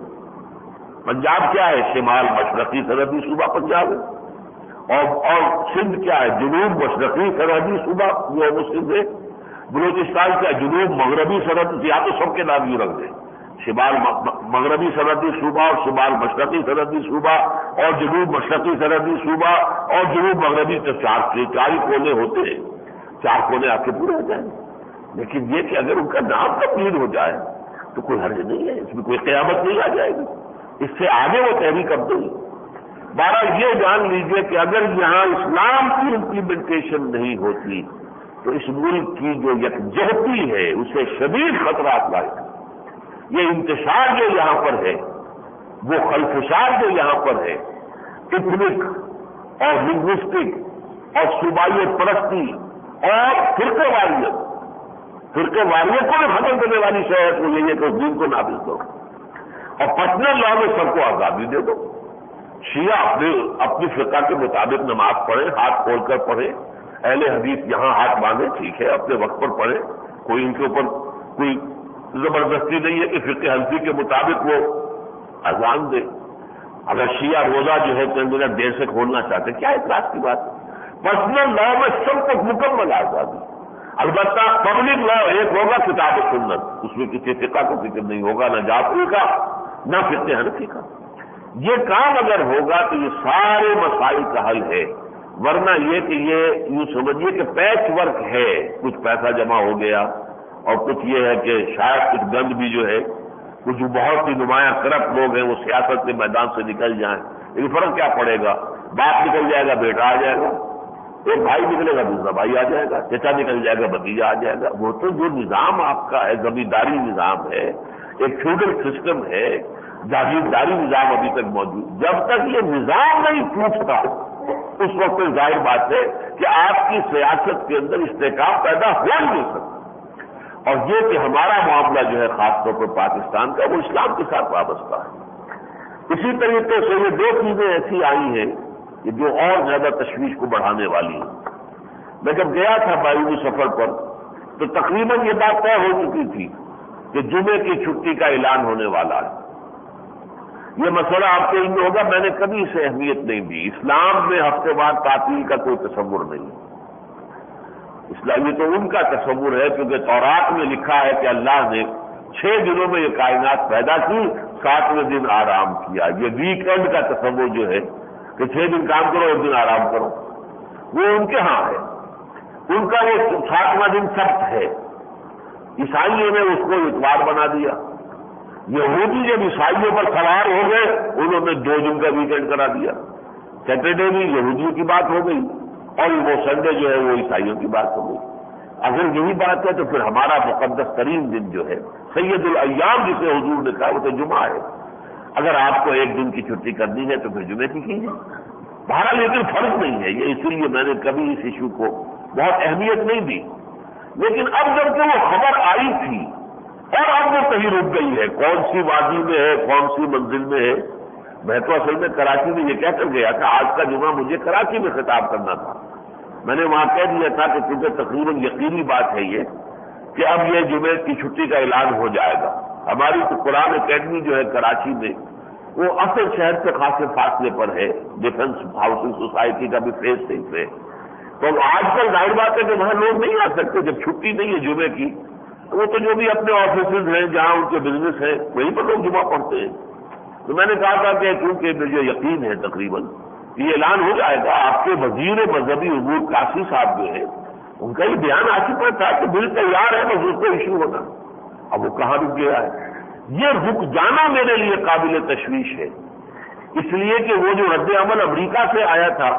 پنجاب کیا ہے شمال مشرقی سرحدی صوبہ پنجاب ہے، اور اور سندھ کیا ہے جنوب مشرقی سرحدی صوبہ جو ہے وہ سندھ ہے، بلوچستان کیا جنوب مغربی سرحدی، یا تو سب کے نام یوں رکھ دیں، شمال مغربی سرحدی صوبہ اور شمال مشرقی سرحدی صوبہ اور جنوب مشرقی سرحدی صوبہ اور جنوب مغربی، تو چار چار ہی کونے ہوتے ہیں، چار کونے آپ کے پورے ہو جائیں، لیکن یہ کہ اگر ان کا نام تبدیل ہو جائے تو کوئی حرج نہیں ہے، اس میں کوئی قیامت نہیں آ جائے گی، اس سے آگے وہ تحریک اب نہیں۔ بہرحال یہ جان لیجئے کہ اگر یہاں اسلام کی امپلیمنٹیشن نہیں ہوتی تو اس ملک کی جو یکجہتی ہے اسے شدید خطرات لاحق۔ یہ انتشار جو یہاں پر ہے، وہ خلفشار جو یہاں پر ہے، ایتھنک اور لنگوسٹک اور صوبائیت پرستی اور فرقے واریت، فرقے واریت کو بھی ختم کرنے والی شہر وہ یہ ہے کہ اس دین کو نافذ کرو اور پرسنل لا میں سب کو آزادی دے دو۔ شیعہ اپنے اپنی فرقہ کے مطابق نماز پڑھیں، ہاتھ کھول کر پڑھیں، اہل حدیث یہاں ہاتھ باندھیں، ٹھیک ہے اپنے وقت پر پڑھیں، کوئی ان کے اوپر کوئی زبردستی نہیں ہے کہ فقہ حنفی کے مطابق وہ اذان دے۔ اگر شیعہ روزہ جو ہے چند منٹ دیر سے کھولنا چاہتے کیا اعتراض کی بات ہے؟ پرسنل لا میں سب کو مکمل آزادی، البتہ پبلک لا ایک ہوگا کتاب و سنت، اس میں کسی فقہ کا ذکر نہیں ہوگا، نہ جعفری کا نہ فقہ حنفی کا۔ یہ کام اگر ہوگا تو یہ سارے مسائل کا حل ہے، ورنہ یہ کہ یہ یوں سمجھیے کہ پیچ ورک ہے، کچھ پیسہ جمع ہو گیا اور کچھ یہ ہے کہ شاید کچھ گند بھی جو ہے کچھ جو بہت ہی نمایاں کرپٹ لوگ ہیں وہ سیاست کے میدان سے نکل جائیں، لیکن فرق کیا پڑے گا؟ باپ نکل جائے گا بیٹا آ جائے گا، ایک بھائی نکلے گا دوسرا بھائی آ جائے گا، چچا نکل جائے گا بھتیجا آ جائے گا۔ وہ تو جو نظام آپ کا ہے زمینداری نظام ہے، ایک فیوڈل سسٹم ہے، جاگیرداری نظام ابھی تک موجود. جب تک یہ نظام نہیں ٹوٹتا اس وقت ظاہر بات ہے کہ آپ کی سیاست کے اندر استحکام پیدا ہو ہی نہیں سکتا. اور یہ کہ ہمارا معاملہ جو ہے خاص طور پر پاکستان کا، وہ اسلام کے ساتھ وابستہ ہے. اسی طریقے سے یہ دو چیزیں ایسی آئی ہیں کہ جو اور زیادہ تشویش کو بڑھانے والی ہیں. میں جب گیا تھا بیرونی سفر پر تو تقریباً یہ بات طے ہو چکی تھی کہ جمعے کی چھٹی کا اعلان ہونے والا ہے. یہ مسئلہ آپ کے علم میں ہوگا، میں نے کبھی اسے اہمیت نہیں دی. اسلام میں ہفتے وار تعطیل کا کوئی تصور نہیں. اسلام یہ تو ان کا تصور ہے کیونکہ تورات میں لکھا ہے کہ اللہ نے چھ دنوں میں یہ کائنات پیدا کی، ساتویں دن آرام کیا. یہ ویک اینڈ کا تصور جو ہے کہ چھ دن کام کرو ایک دن آرام کرو، وہ ان کے ہاں ہے. ان کا وہ ساتواں دن سبت ہے. عیسائیوں نے اس کو اتوار بنا دیا. یہودی جب عیسائیوں پر سوار ہو گئے انہوں نے دو دن کا ویکینڈ کرا دیا. سیٹرڈے بھی یہودیوں کی بات ہو گئی اور وہ سنڈے جو ہے وہ عیسائیوں کی بات ہو گئی. اگر یہی بات ہے تو پھر ہمارا مقدس ترین دن جو ہے سید الایام جسے حضور نے کہا وہ تو جمعہ ہے. اگر آپ کو ایک دن کی چھٹی کرنی ہے تو پھر جمعے کی کیجیے. بہرحال لیکن فرض نہیں ہے یہ، اسی لیے میں نے کبھی اس ایشو کو بہت اہمیت نہیں دی. لیکن اب جب کہ وہ خبر آئی تھی اور اب وہ کہیں رک گئی ہے، کون سی وادی میں ہے، کون سی منزل میں ہے. میں تو اصل میں کراچی میں یہ کہہ کر گیا تھا آج کا جمعہ مجھے کراچی میں خطاب کرنا تھا. میں نے وہاں کہہ دیا تھا کہ کیونکہ تقریباً یقینی بات ہے یہ کہ اب یہ جمعے کی چھٹی کا اعلان ہو جائے گا. ہماری تو قرآن اکیڈمی جو ہے کراچی میں وہ اصل شہر سے خاصے فاصلے پر ہے، ڈیفنس ہاؤسنگ سوسائٹی کا بھی فیس سکس ہے. تو آج کل ظاہر بات ہے کہ وہاں لوگ نہیں آ سکتے جب چھٹی نہیں ہے جمعے کی. وہ تو جو بھی اپنے آفیسز ہیں جہاں ان کے بزنس ہیں وہیں پر لوگ جمعہ پڑھتے ہیں. تو میں نے کہا تھا کہ کیونکہ مجھے یقین ہے تقریباً یہ اعلان ہو جائے گا. آپ کے وزیر مذہبی امور قاسی صاحب جو ہے ان کا یہ بیان آ چکا تھا کہ بل تیار ہے بس اس کو ایشو ہونا. اب وہ کہاں رک گیا ہے؟ یہ رک جانا میرے لیے قابل تشویش ہے، اس لیے کہ وہ جو رد عمل امریکہ سے آیا تھا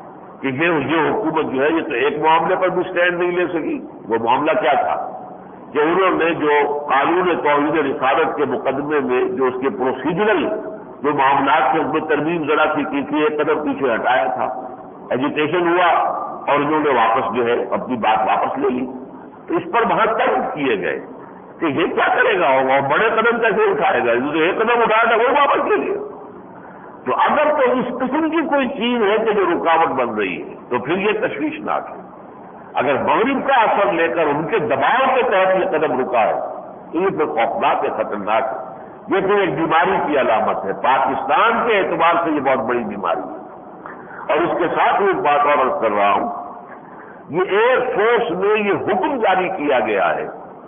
کہ یہ یہ حکومت جو ہے یہ تو ایک معاملے پر بھی سٹینڈ نہیں لے سکی. وہ معاملہ کیا تھا کہ انہوں نے جو قانون توحید رسالت کے مقدمے میں جو اس کے پروسیجرل جو معاملات کے اس میں ترمیم ذرا سی کی تھی ایک قدم پیچھے ہٹایا تھا. ایجیٹیشن ہوا اور انہوں نے واپس جو ہے اپنی بات واپس لے لی. تو اس پر بہت ترک کیے گئے کہ یہ کیا کرے گا اور بڑے قدم کیسے اٹھائے گا، جو ایک قدم اٹھایا تھا وہ واپس لے لیا. تو اگر تو اس قسم کی کوئی چیز ہے کہ جو رکاوٹ بن رہی ہے تو پھر یہ تشویشناک ہے. اگر مغرب کا اثر لے کر ان کے دباؤ کے تحت یہ قدم رکا ہے تو یہ پھر خوفناک ہے، خطرناک ہے. یہ پھر ایک بیماری کی علامت ہے. پاکستان کے اعتبار سے یہ بہت بڑی بیماری ہے. اور اس کے ساتھ ایک بات اور عرض کر رہا ہوں، یہ ایئر فورس میں یہ حکم جاری کیا گیا ہے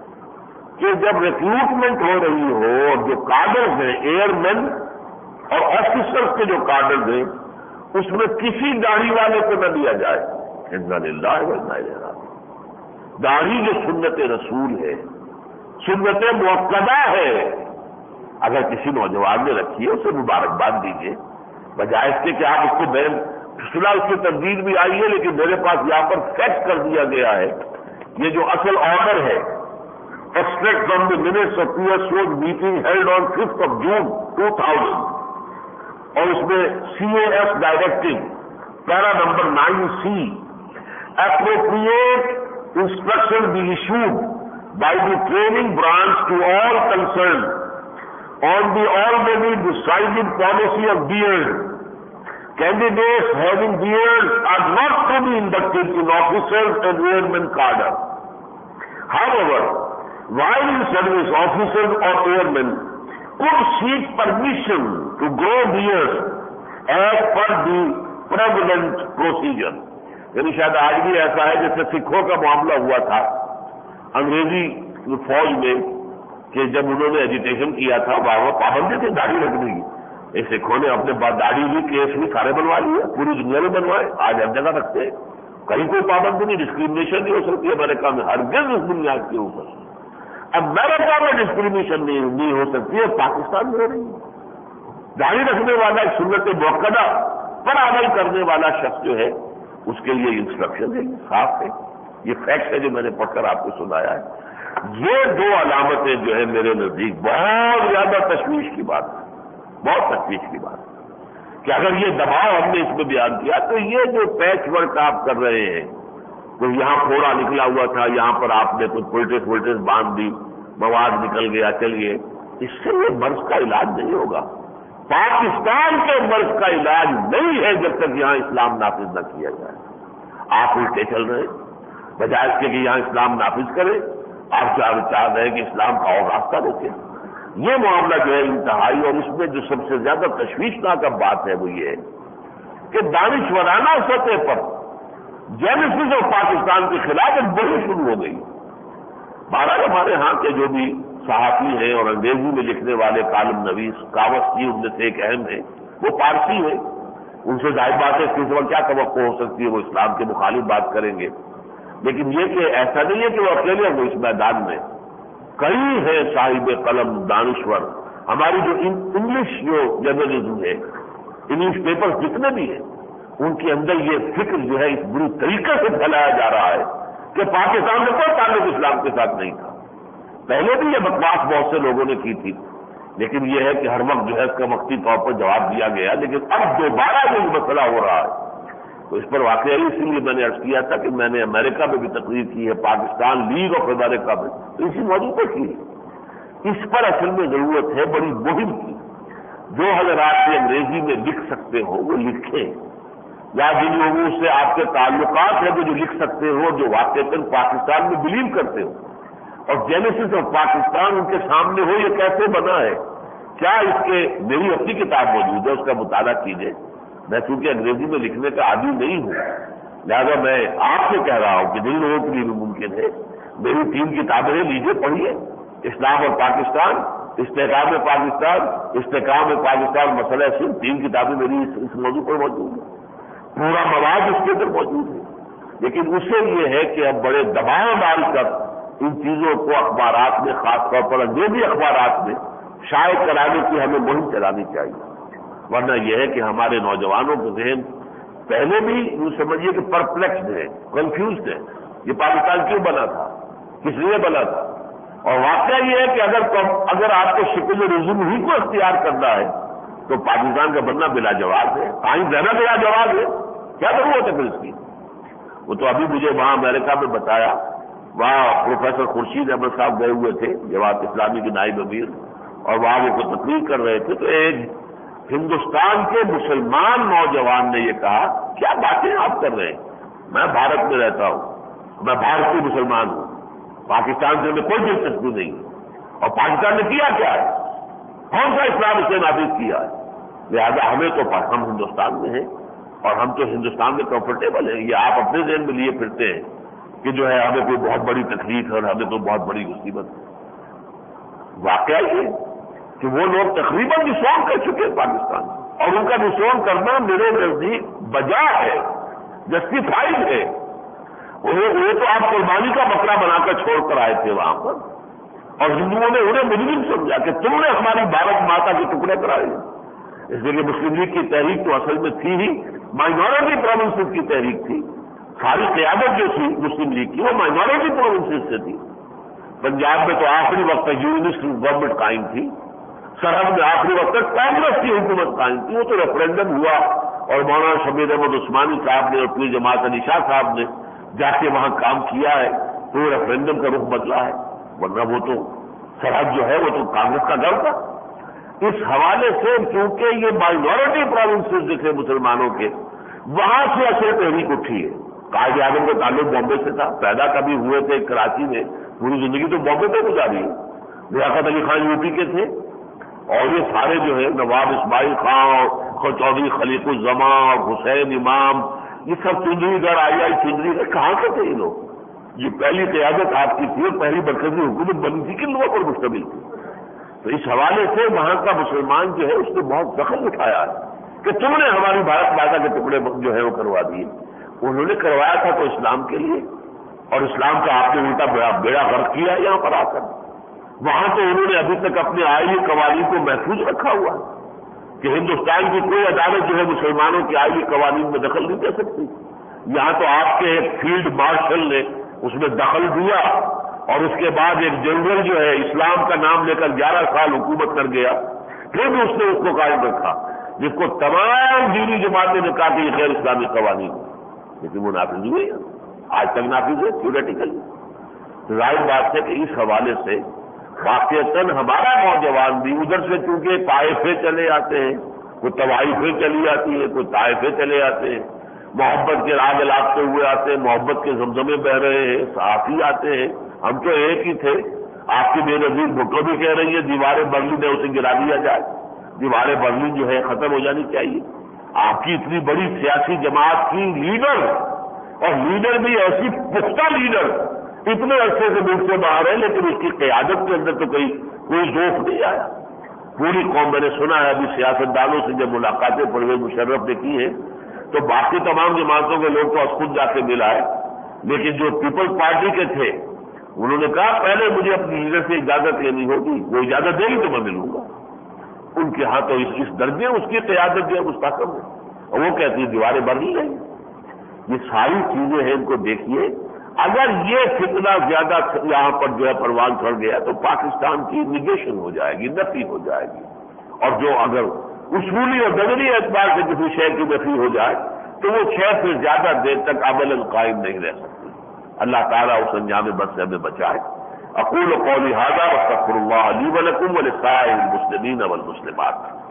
کہ جب ریکروٹمنٹ ہو رہی ہو اور جو کارڈرز ہیں ایئر مین اور آفیسرز کے جو کارڈرز ہیں اس میں کسی داڑھی والے کو نہ لیا جائے. انا للہ و انا الیہ راجعون. داڑھی جو سنت رسول ہے، سنت مؤکدہ ہے، اگر کسی نوجوان نے رکھی ہے اسے مبارکباد دیجیے بجائے اس کے کہ آپ اس کو بین فی الحال اس کی تبدیل بھی آئی ہے لیکن میرے پاس یہاں پر فیکٹ کر دیا گیا ہے. یہ جو اصل آرڈر ہے extract from the minutes of P S O meeting held on fifth of June two thousand اور اس میں C A S directive para number nine C appropriate instruction be issued by the training branch to all concerned on the already decided policy of beard. Candidates having beards are not to be inducted in officers and airmen cadre. However, while in service, officers or airmen could seek permission to grow beards as per the prevalent procedure. یعنی شاید آج بھی ایسا ہے جیسے سکھوں کا معاملہ ہوا تھا انگریزی فوج میں کہ جب انہوں نے ایجیٹیشن کیا تھا وہاں پابندی تھی داڑھی رکھنے کی. سکھوں نے اپنے بعد داڑھی بھی کیس بھی سارے بنوا لیے، پوری دنیا میں بنوائے، آج ہر جگہ رکھتے ہیں. کہیں کوئی پابندی نہیں، ڈسکریمنیشن نہیں ہو سکتی امریکہ میں ہرگز اس بنیاد کے اوپر. امریکہ میں ڈسکریمنیشن نہیں ہو سکتی ہے، پاکستان میں ہو رہی ہے. داڑھی رکھنے والا ایک سنت موقدہ پر عمل کرنے والا شخص جو ہے اس کے لیے انسٹرکشن ہے، یہ صاف ہے، یہ فیکٹ ہے جو میں نے پڑھ کر آپ کو سنایا ہے. یہ دو علامتیں جو ہے میرے نزدیک بہت زیادہ تشویش کی بات ہے، بہت تشویش کی بات ہے کہ اگر یہ دباؤ ہم نے اس میں بیان کیا تو یہ جو پیچ ورک آپ کر رہے ہیں، تو یہاں پھوڑا نکلا ہوا تھا، یہاں پر آپ نے کچھ پولٹس وولٹس باندھ دی، مواد نکل گیا چلیے، اس سے یہ مرض کا علاج نہیں ہوگا۔ پاکستان کے مرض کا علاج نہیں ہے جب تک یہاں اسلام نافذ نہ کیا جائے۔ آپ الٹے چل رہے ہیں، بجائے اس کے کہ یہاں اسلام نافذ کرے، آپ چاہ رہے ہیں کہ اسلام کا اور راستہ روکے۔ یہ معاملہ جو ہے انتہائی، اور اس میں جو سب سے زیادہ تشویشناک بات ہے وہ یہ ہے کہ دانشورانہ سطح پر جینیسس اور پاکستان کے خلاف ایک بڑی شروع ہو گئی۔ بہرحال ہمارے ہاں کے جو بھی صحافی ہیں اور انگریزی میں لکھنے والے کالم نویس کاوس جی ان میں سے ایک اہم ہے، وہ پارسی ہے، ان سے ظاہر بات ہے اس وقت کیا توقع ہو سکتی ہے، وہ اسلام کے مخالف بات کریں گے، لیکن یہ کہ ایسا نہیں ہے کہ وہ اکیلے ہوں اس میدان میں، کئی ہیں صاحب قلم دانشور۔ ہماری جو انگلش جو جرنلزم ہے، انگلش پیپر جتنے بھی ہیں، ان کے اندر یہ فکر جو ہے اس بری طریقے سے پھیلایا جا رہا ہے کہ پاکستان میں کوئی تعلق اسلام کے ساتھ نہیں تھا۔ پہلے بھی یہ بکواس بہت سے لوگوں نے کی تھی، لیکن یہ ہے کہ ہر وقت جو ہے اس کا وقتی طور پر جواب دیا گیا، لیکن اب دوبارہ جو مسئلہ ہو رہا ہے تو اس پر واقعی اسی لیے میں نے عرض کیا تھا کہ میں نے امریکہ میں بھی تقریر کی ہے، پاکستان لیگ آف امریکہ میں تو اسی موضوع پر کی ہے۔ اس پر اصل میں ضرورت ہے بڑی مہم کی۔ جو حضرات یہ انگریزی میں لکھ سکتے ہو وہ لکھیں، یا جن لوگوں سے آپ کے تعلقات ہیں جو لکھ سکتے ہو، جو واقعتاً پاکستان میں بلیو کرتے ہو، اور جینیسس آف پاکستان ان کے سامنے ہو یہ کیسے بنا ہے، کیا اس کے میری اپنی کتاب موجود ہے، اس کا مطالعہ کیجیے۔ میں چونکہ انگریزی میں لکھنے کا عادی نہیں ہوں، لہذا میں آپ سے کہہ رہا ہوں کہ جن لوگوں کے لیے بھی ممکن ہے میری تین کتابیں لیجیے، پڑھیے، اسلام اور پاکستان، استحکام پاکستان، استحکام پاکستان مسئلہ صرف تین کتابیں میری اس, اس موضوع پر موجود ہیں، پورا مواد اس کے اندر موجود ہے۔ لیکن اس سے یہ ہے کہ اب بڑے دباؤ ڈال کر ان چیزوں کو اخبارات میں، خاص طور پر انگریزی اخبارات میں شائع کرانے کی ہمیں مہم چلانی چاہیے، ورنہ یہ ہے کہ ہمارے نوجوانوں کے ذہن پہلے بھی یوں سمجھیے کہ پرپلیکسڈ ہے، کنفیوزڈ ہے، یہ پاکستان کیوں بنا تھا، کس لیے بنا تھا، اور واقعہ یہ ہے کہ اگر اگر آپ کو شکل رزم ہی کو اختیار کرنا ہے تو پاکستان کا بننا بلا جواز ہے، قائم رہنا بلا جواز ہے، کیا ضرورت ہے پھر اس کی؟ وہ تو ابھی مجھے وہاں امریکہ میں بتایا، وہاں پروفیسر خورشید احمد صاحب گئے ہوئے تھے جماعت اسلامی کے نائب امیر، اور وہاں وہ کوئی تقریر کر رہے تھے تو ایک ہندوستان کے مسلمان نوجوان نے یہ کہا، کیا باتیں آپ کر رہے ہیں، میں بھارت میں رہتا ہوں، میں بھارتی مسلمان ہوں، پاکستان سے ہمیں کوئی دلچسپی نہیں، اور پاکستان نے کیا کیا ہے، کون سا اسلام اس نے نافذ کیا ہے، لہٰذا ہمیں تو ہم ہندوستان میں ہیں اور ہم تو ہندوستان میں کمفرٹیبل ہیں، یہ آپ اپنے ذہن میں لیے پھرتے ہیں کہ جو ہے ہمیں کوئی بہت بڑی تکلیف ہے اور ہمیں تو بہت بڑی مصیبت ہے۔ واقعہ یہ کہ وہ لوگ تقریباً ڈسون کر چکے ہیں پاکستان، اور ان کا ڈسون کرنا میرے نزدیک بجا ہے، جسٹیفائڈ ہے۔ وہ تو آپ قربانی کا بکرا بنا کر چھوڑ کر آئے تھے وہاں پر، اور ہندوؤں نے انہیں مجرم سمجھا کہ تم نے ہماری بھارت ماتا کے ٹکڑے کرائے، اس لیے کہ مسلم لیگ کی تحریک تو اصل میں تھی ہی مائنورٹی پروونسز کی تحریک تھی، ساری قیادت جو تھی مسلم لیگ کی وہ مائنورٹی پروونسز سے تھی۔ پنجاب میں تو آخری وقت تک یونینسٹ گورنمنٹ قائم تھی، سرحد میں آخری وقت تک کانگریس کی حکومت قائم تھی، وہ تو ریفرینڈم ہوا اور مولانا شبیر احمد عثمانی صاحب نے اور پوری جماعت علی شاہ صاحب نے جا کے وہاں کام کیا ہے تو وہ ریفرینڈم کا رخ بدلا ہے، ورنہ وہ تو سرحد جو ہے وہ تو کانگریس کا گھر تھا۔ اس حوالے سے کیونکہ یہ مائنورٹی پروونسز دکھے مسلمانوں کے، وہاں سے اصل تحریک اٹھی ہے۔ قائد اعظم کا تعلق بامبے سے تھا، پیدا کبھی ہوئے تھے کراچی میں، پوری زندگی تو بامبے پہ گزاری ہے۔ لیاقت علی خان یو پی کے تھے، اور یہ سارے جو ہے نواب اسماعیل خان، چودھری خلیق الزمان، حسین امام، یہ سب چندری گڑھ آئی آئی چندری گڑھ کہاں سے تھے یہ لوگ؟ یہ پہلی قیادت آپ کی تھی اور پہلی مرکزی حکومت بنی تھی کن لوگوں پر مشتمل تھی؟ تو اس حوالے سے وہاں کا مسلمان جو ہے اس نے بہت زخم اٹھایا ہے کہ تم نے ہماری بھارت ماتا کے ٹکڑے جو ہے وہ کروا دیے۔ انہوں نے کروایا تھا تو اسلام کے لیے، اور اسلام کا آپ نے الٹا بیڑا غرق کیا یہاں پر آ کر۔ وہاں تو انہوں نے ابھی تک اپنے آئینی قوانین کو محفوظ رکھا ہوا ہے کہ ہندوستان کی کوئی عدالت جو ہے مسلمانوں کے آئینی قوانین میں دخل نہیں دے سکتی۔ یہاں تو آپ کے ایک فیلڈ مارشل نے اس میں دخل دیا اور اس کے بعد ایک جنرل جو ہے اسلام کا نام لے کر گیارہ سال حکومت کر گیا، پھر بھی اس نے اس کو قائم رکھا، جس کو تمام دینی جماعتیں نے کہا کہ یہ غیر اسلامی قوانین، لیکن وہ نافذ ہوئے، آج تک نافذ ہے تھیوریٹیکلی۔ ظاہر بات ہے کہ اس حوالے سے واقعتاً ہمارا نوجوان بھی ادھر سے چونکہ طائفے چلے آتے ہیں، کوئی طوائفیں چلی آتی ہیں، کوئی طائفے چلے آتے ہیں، محبت کے راگ لاپتے ہوئے آتے ہیں، محبت کے زمزمے بہ رہے ہیں، صحافی آتے ہیں، ہم تو ایک ہی تھے۔ آپ کی بے نظیر بھٹو بھی کہہ رہی ہے دیوار برلن ہے اسے گرا دیا جائے، دیوار برلن جو ہے ختم ہو جانی چاہیے۔ آپ کی اتنی بڑی سیاسی جماعت کی لیڈر، اور لیڈر بھی ایسی پختہ لیڈر، اتنے عرصے سے ملک سے باہر ہے، لیکن اس کی قیادت کے اندر تو کوئی کوئی ذوق نہیں آیا۔ پوری قوم، میں نے سنا ہے ابھی سیاستدانوں سے جب ملاقاتیں پرویز مشرف نے کی ہیں تو باقی تمام جماعتوں کے لوگ تو خود جا کے ملا ہے، لیکن جو پیپلز پارٹی کے تھے انہوں نے کہا پہلے مجھے اپنی لیڈر سے اجازت لینی ہوگی، وہ اجازت دے گی تو میں ملوں گا۔ ان کے ہاں تو اس اس درجے اس کی قیادت جو ہے مستحکم ہے، اور وہ کہتی ہے دیواریں بن نہیں رہی۔ یہ ساری چیزیں ہیں، ان کو دیکھیے۔ اگر یہ فتنہ زیادہ یہاں پر جو ہے پروان چڑھ گیا تو پاکستان کی نگیشن ہو جائے گی، نفی ہو جائے گی، اور جو اگر اصولی اور ضروری اعتبار سے کسی شے کی نفی ہو جائے تو وہ شے پھر زیادہ دیر تک عملاً قائم نہیں رہ سکتی۔ اللہ تعالیٰ اس انجام بد سے ہمیں بچائے۔ اقول قولی ھذا واستغفر اللہ لی ولکم ولسائر المسلمین والمسلمات۔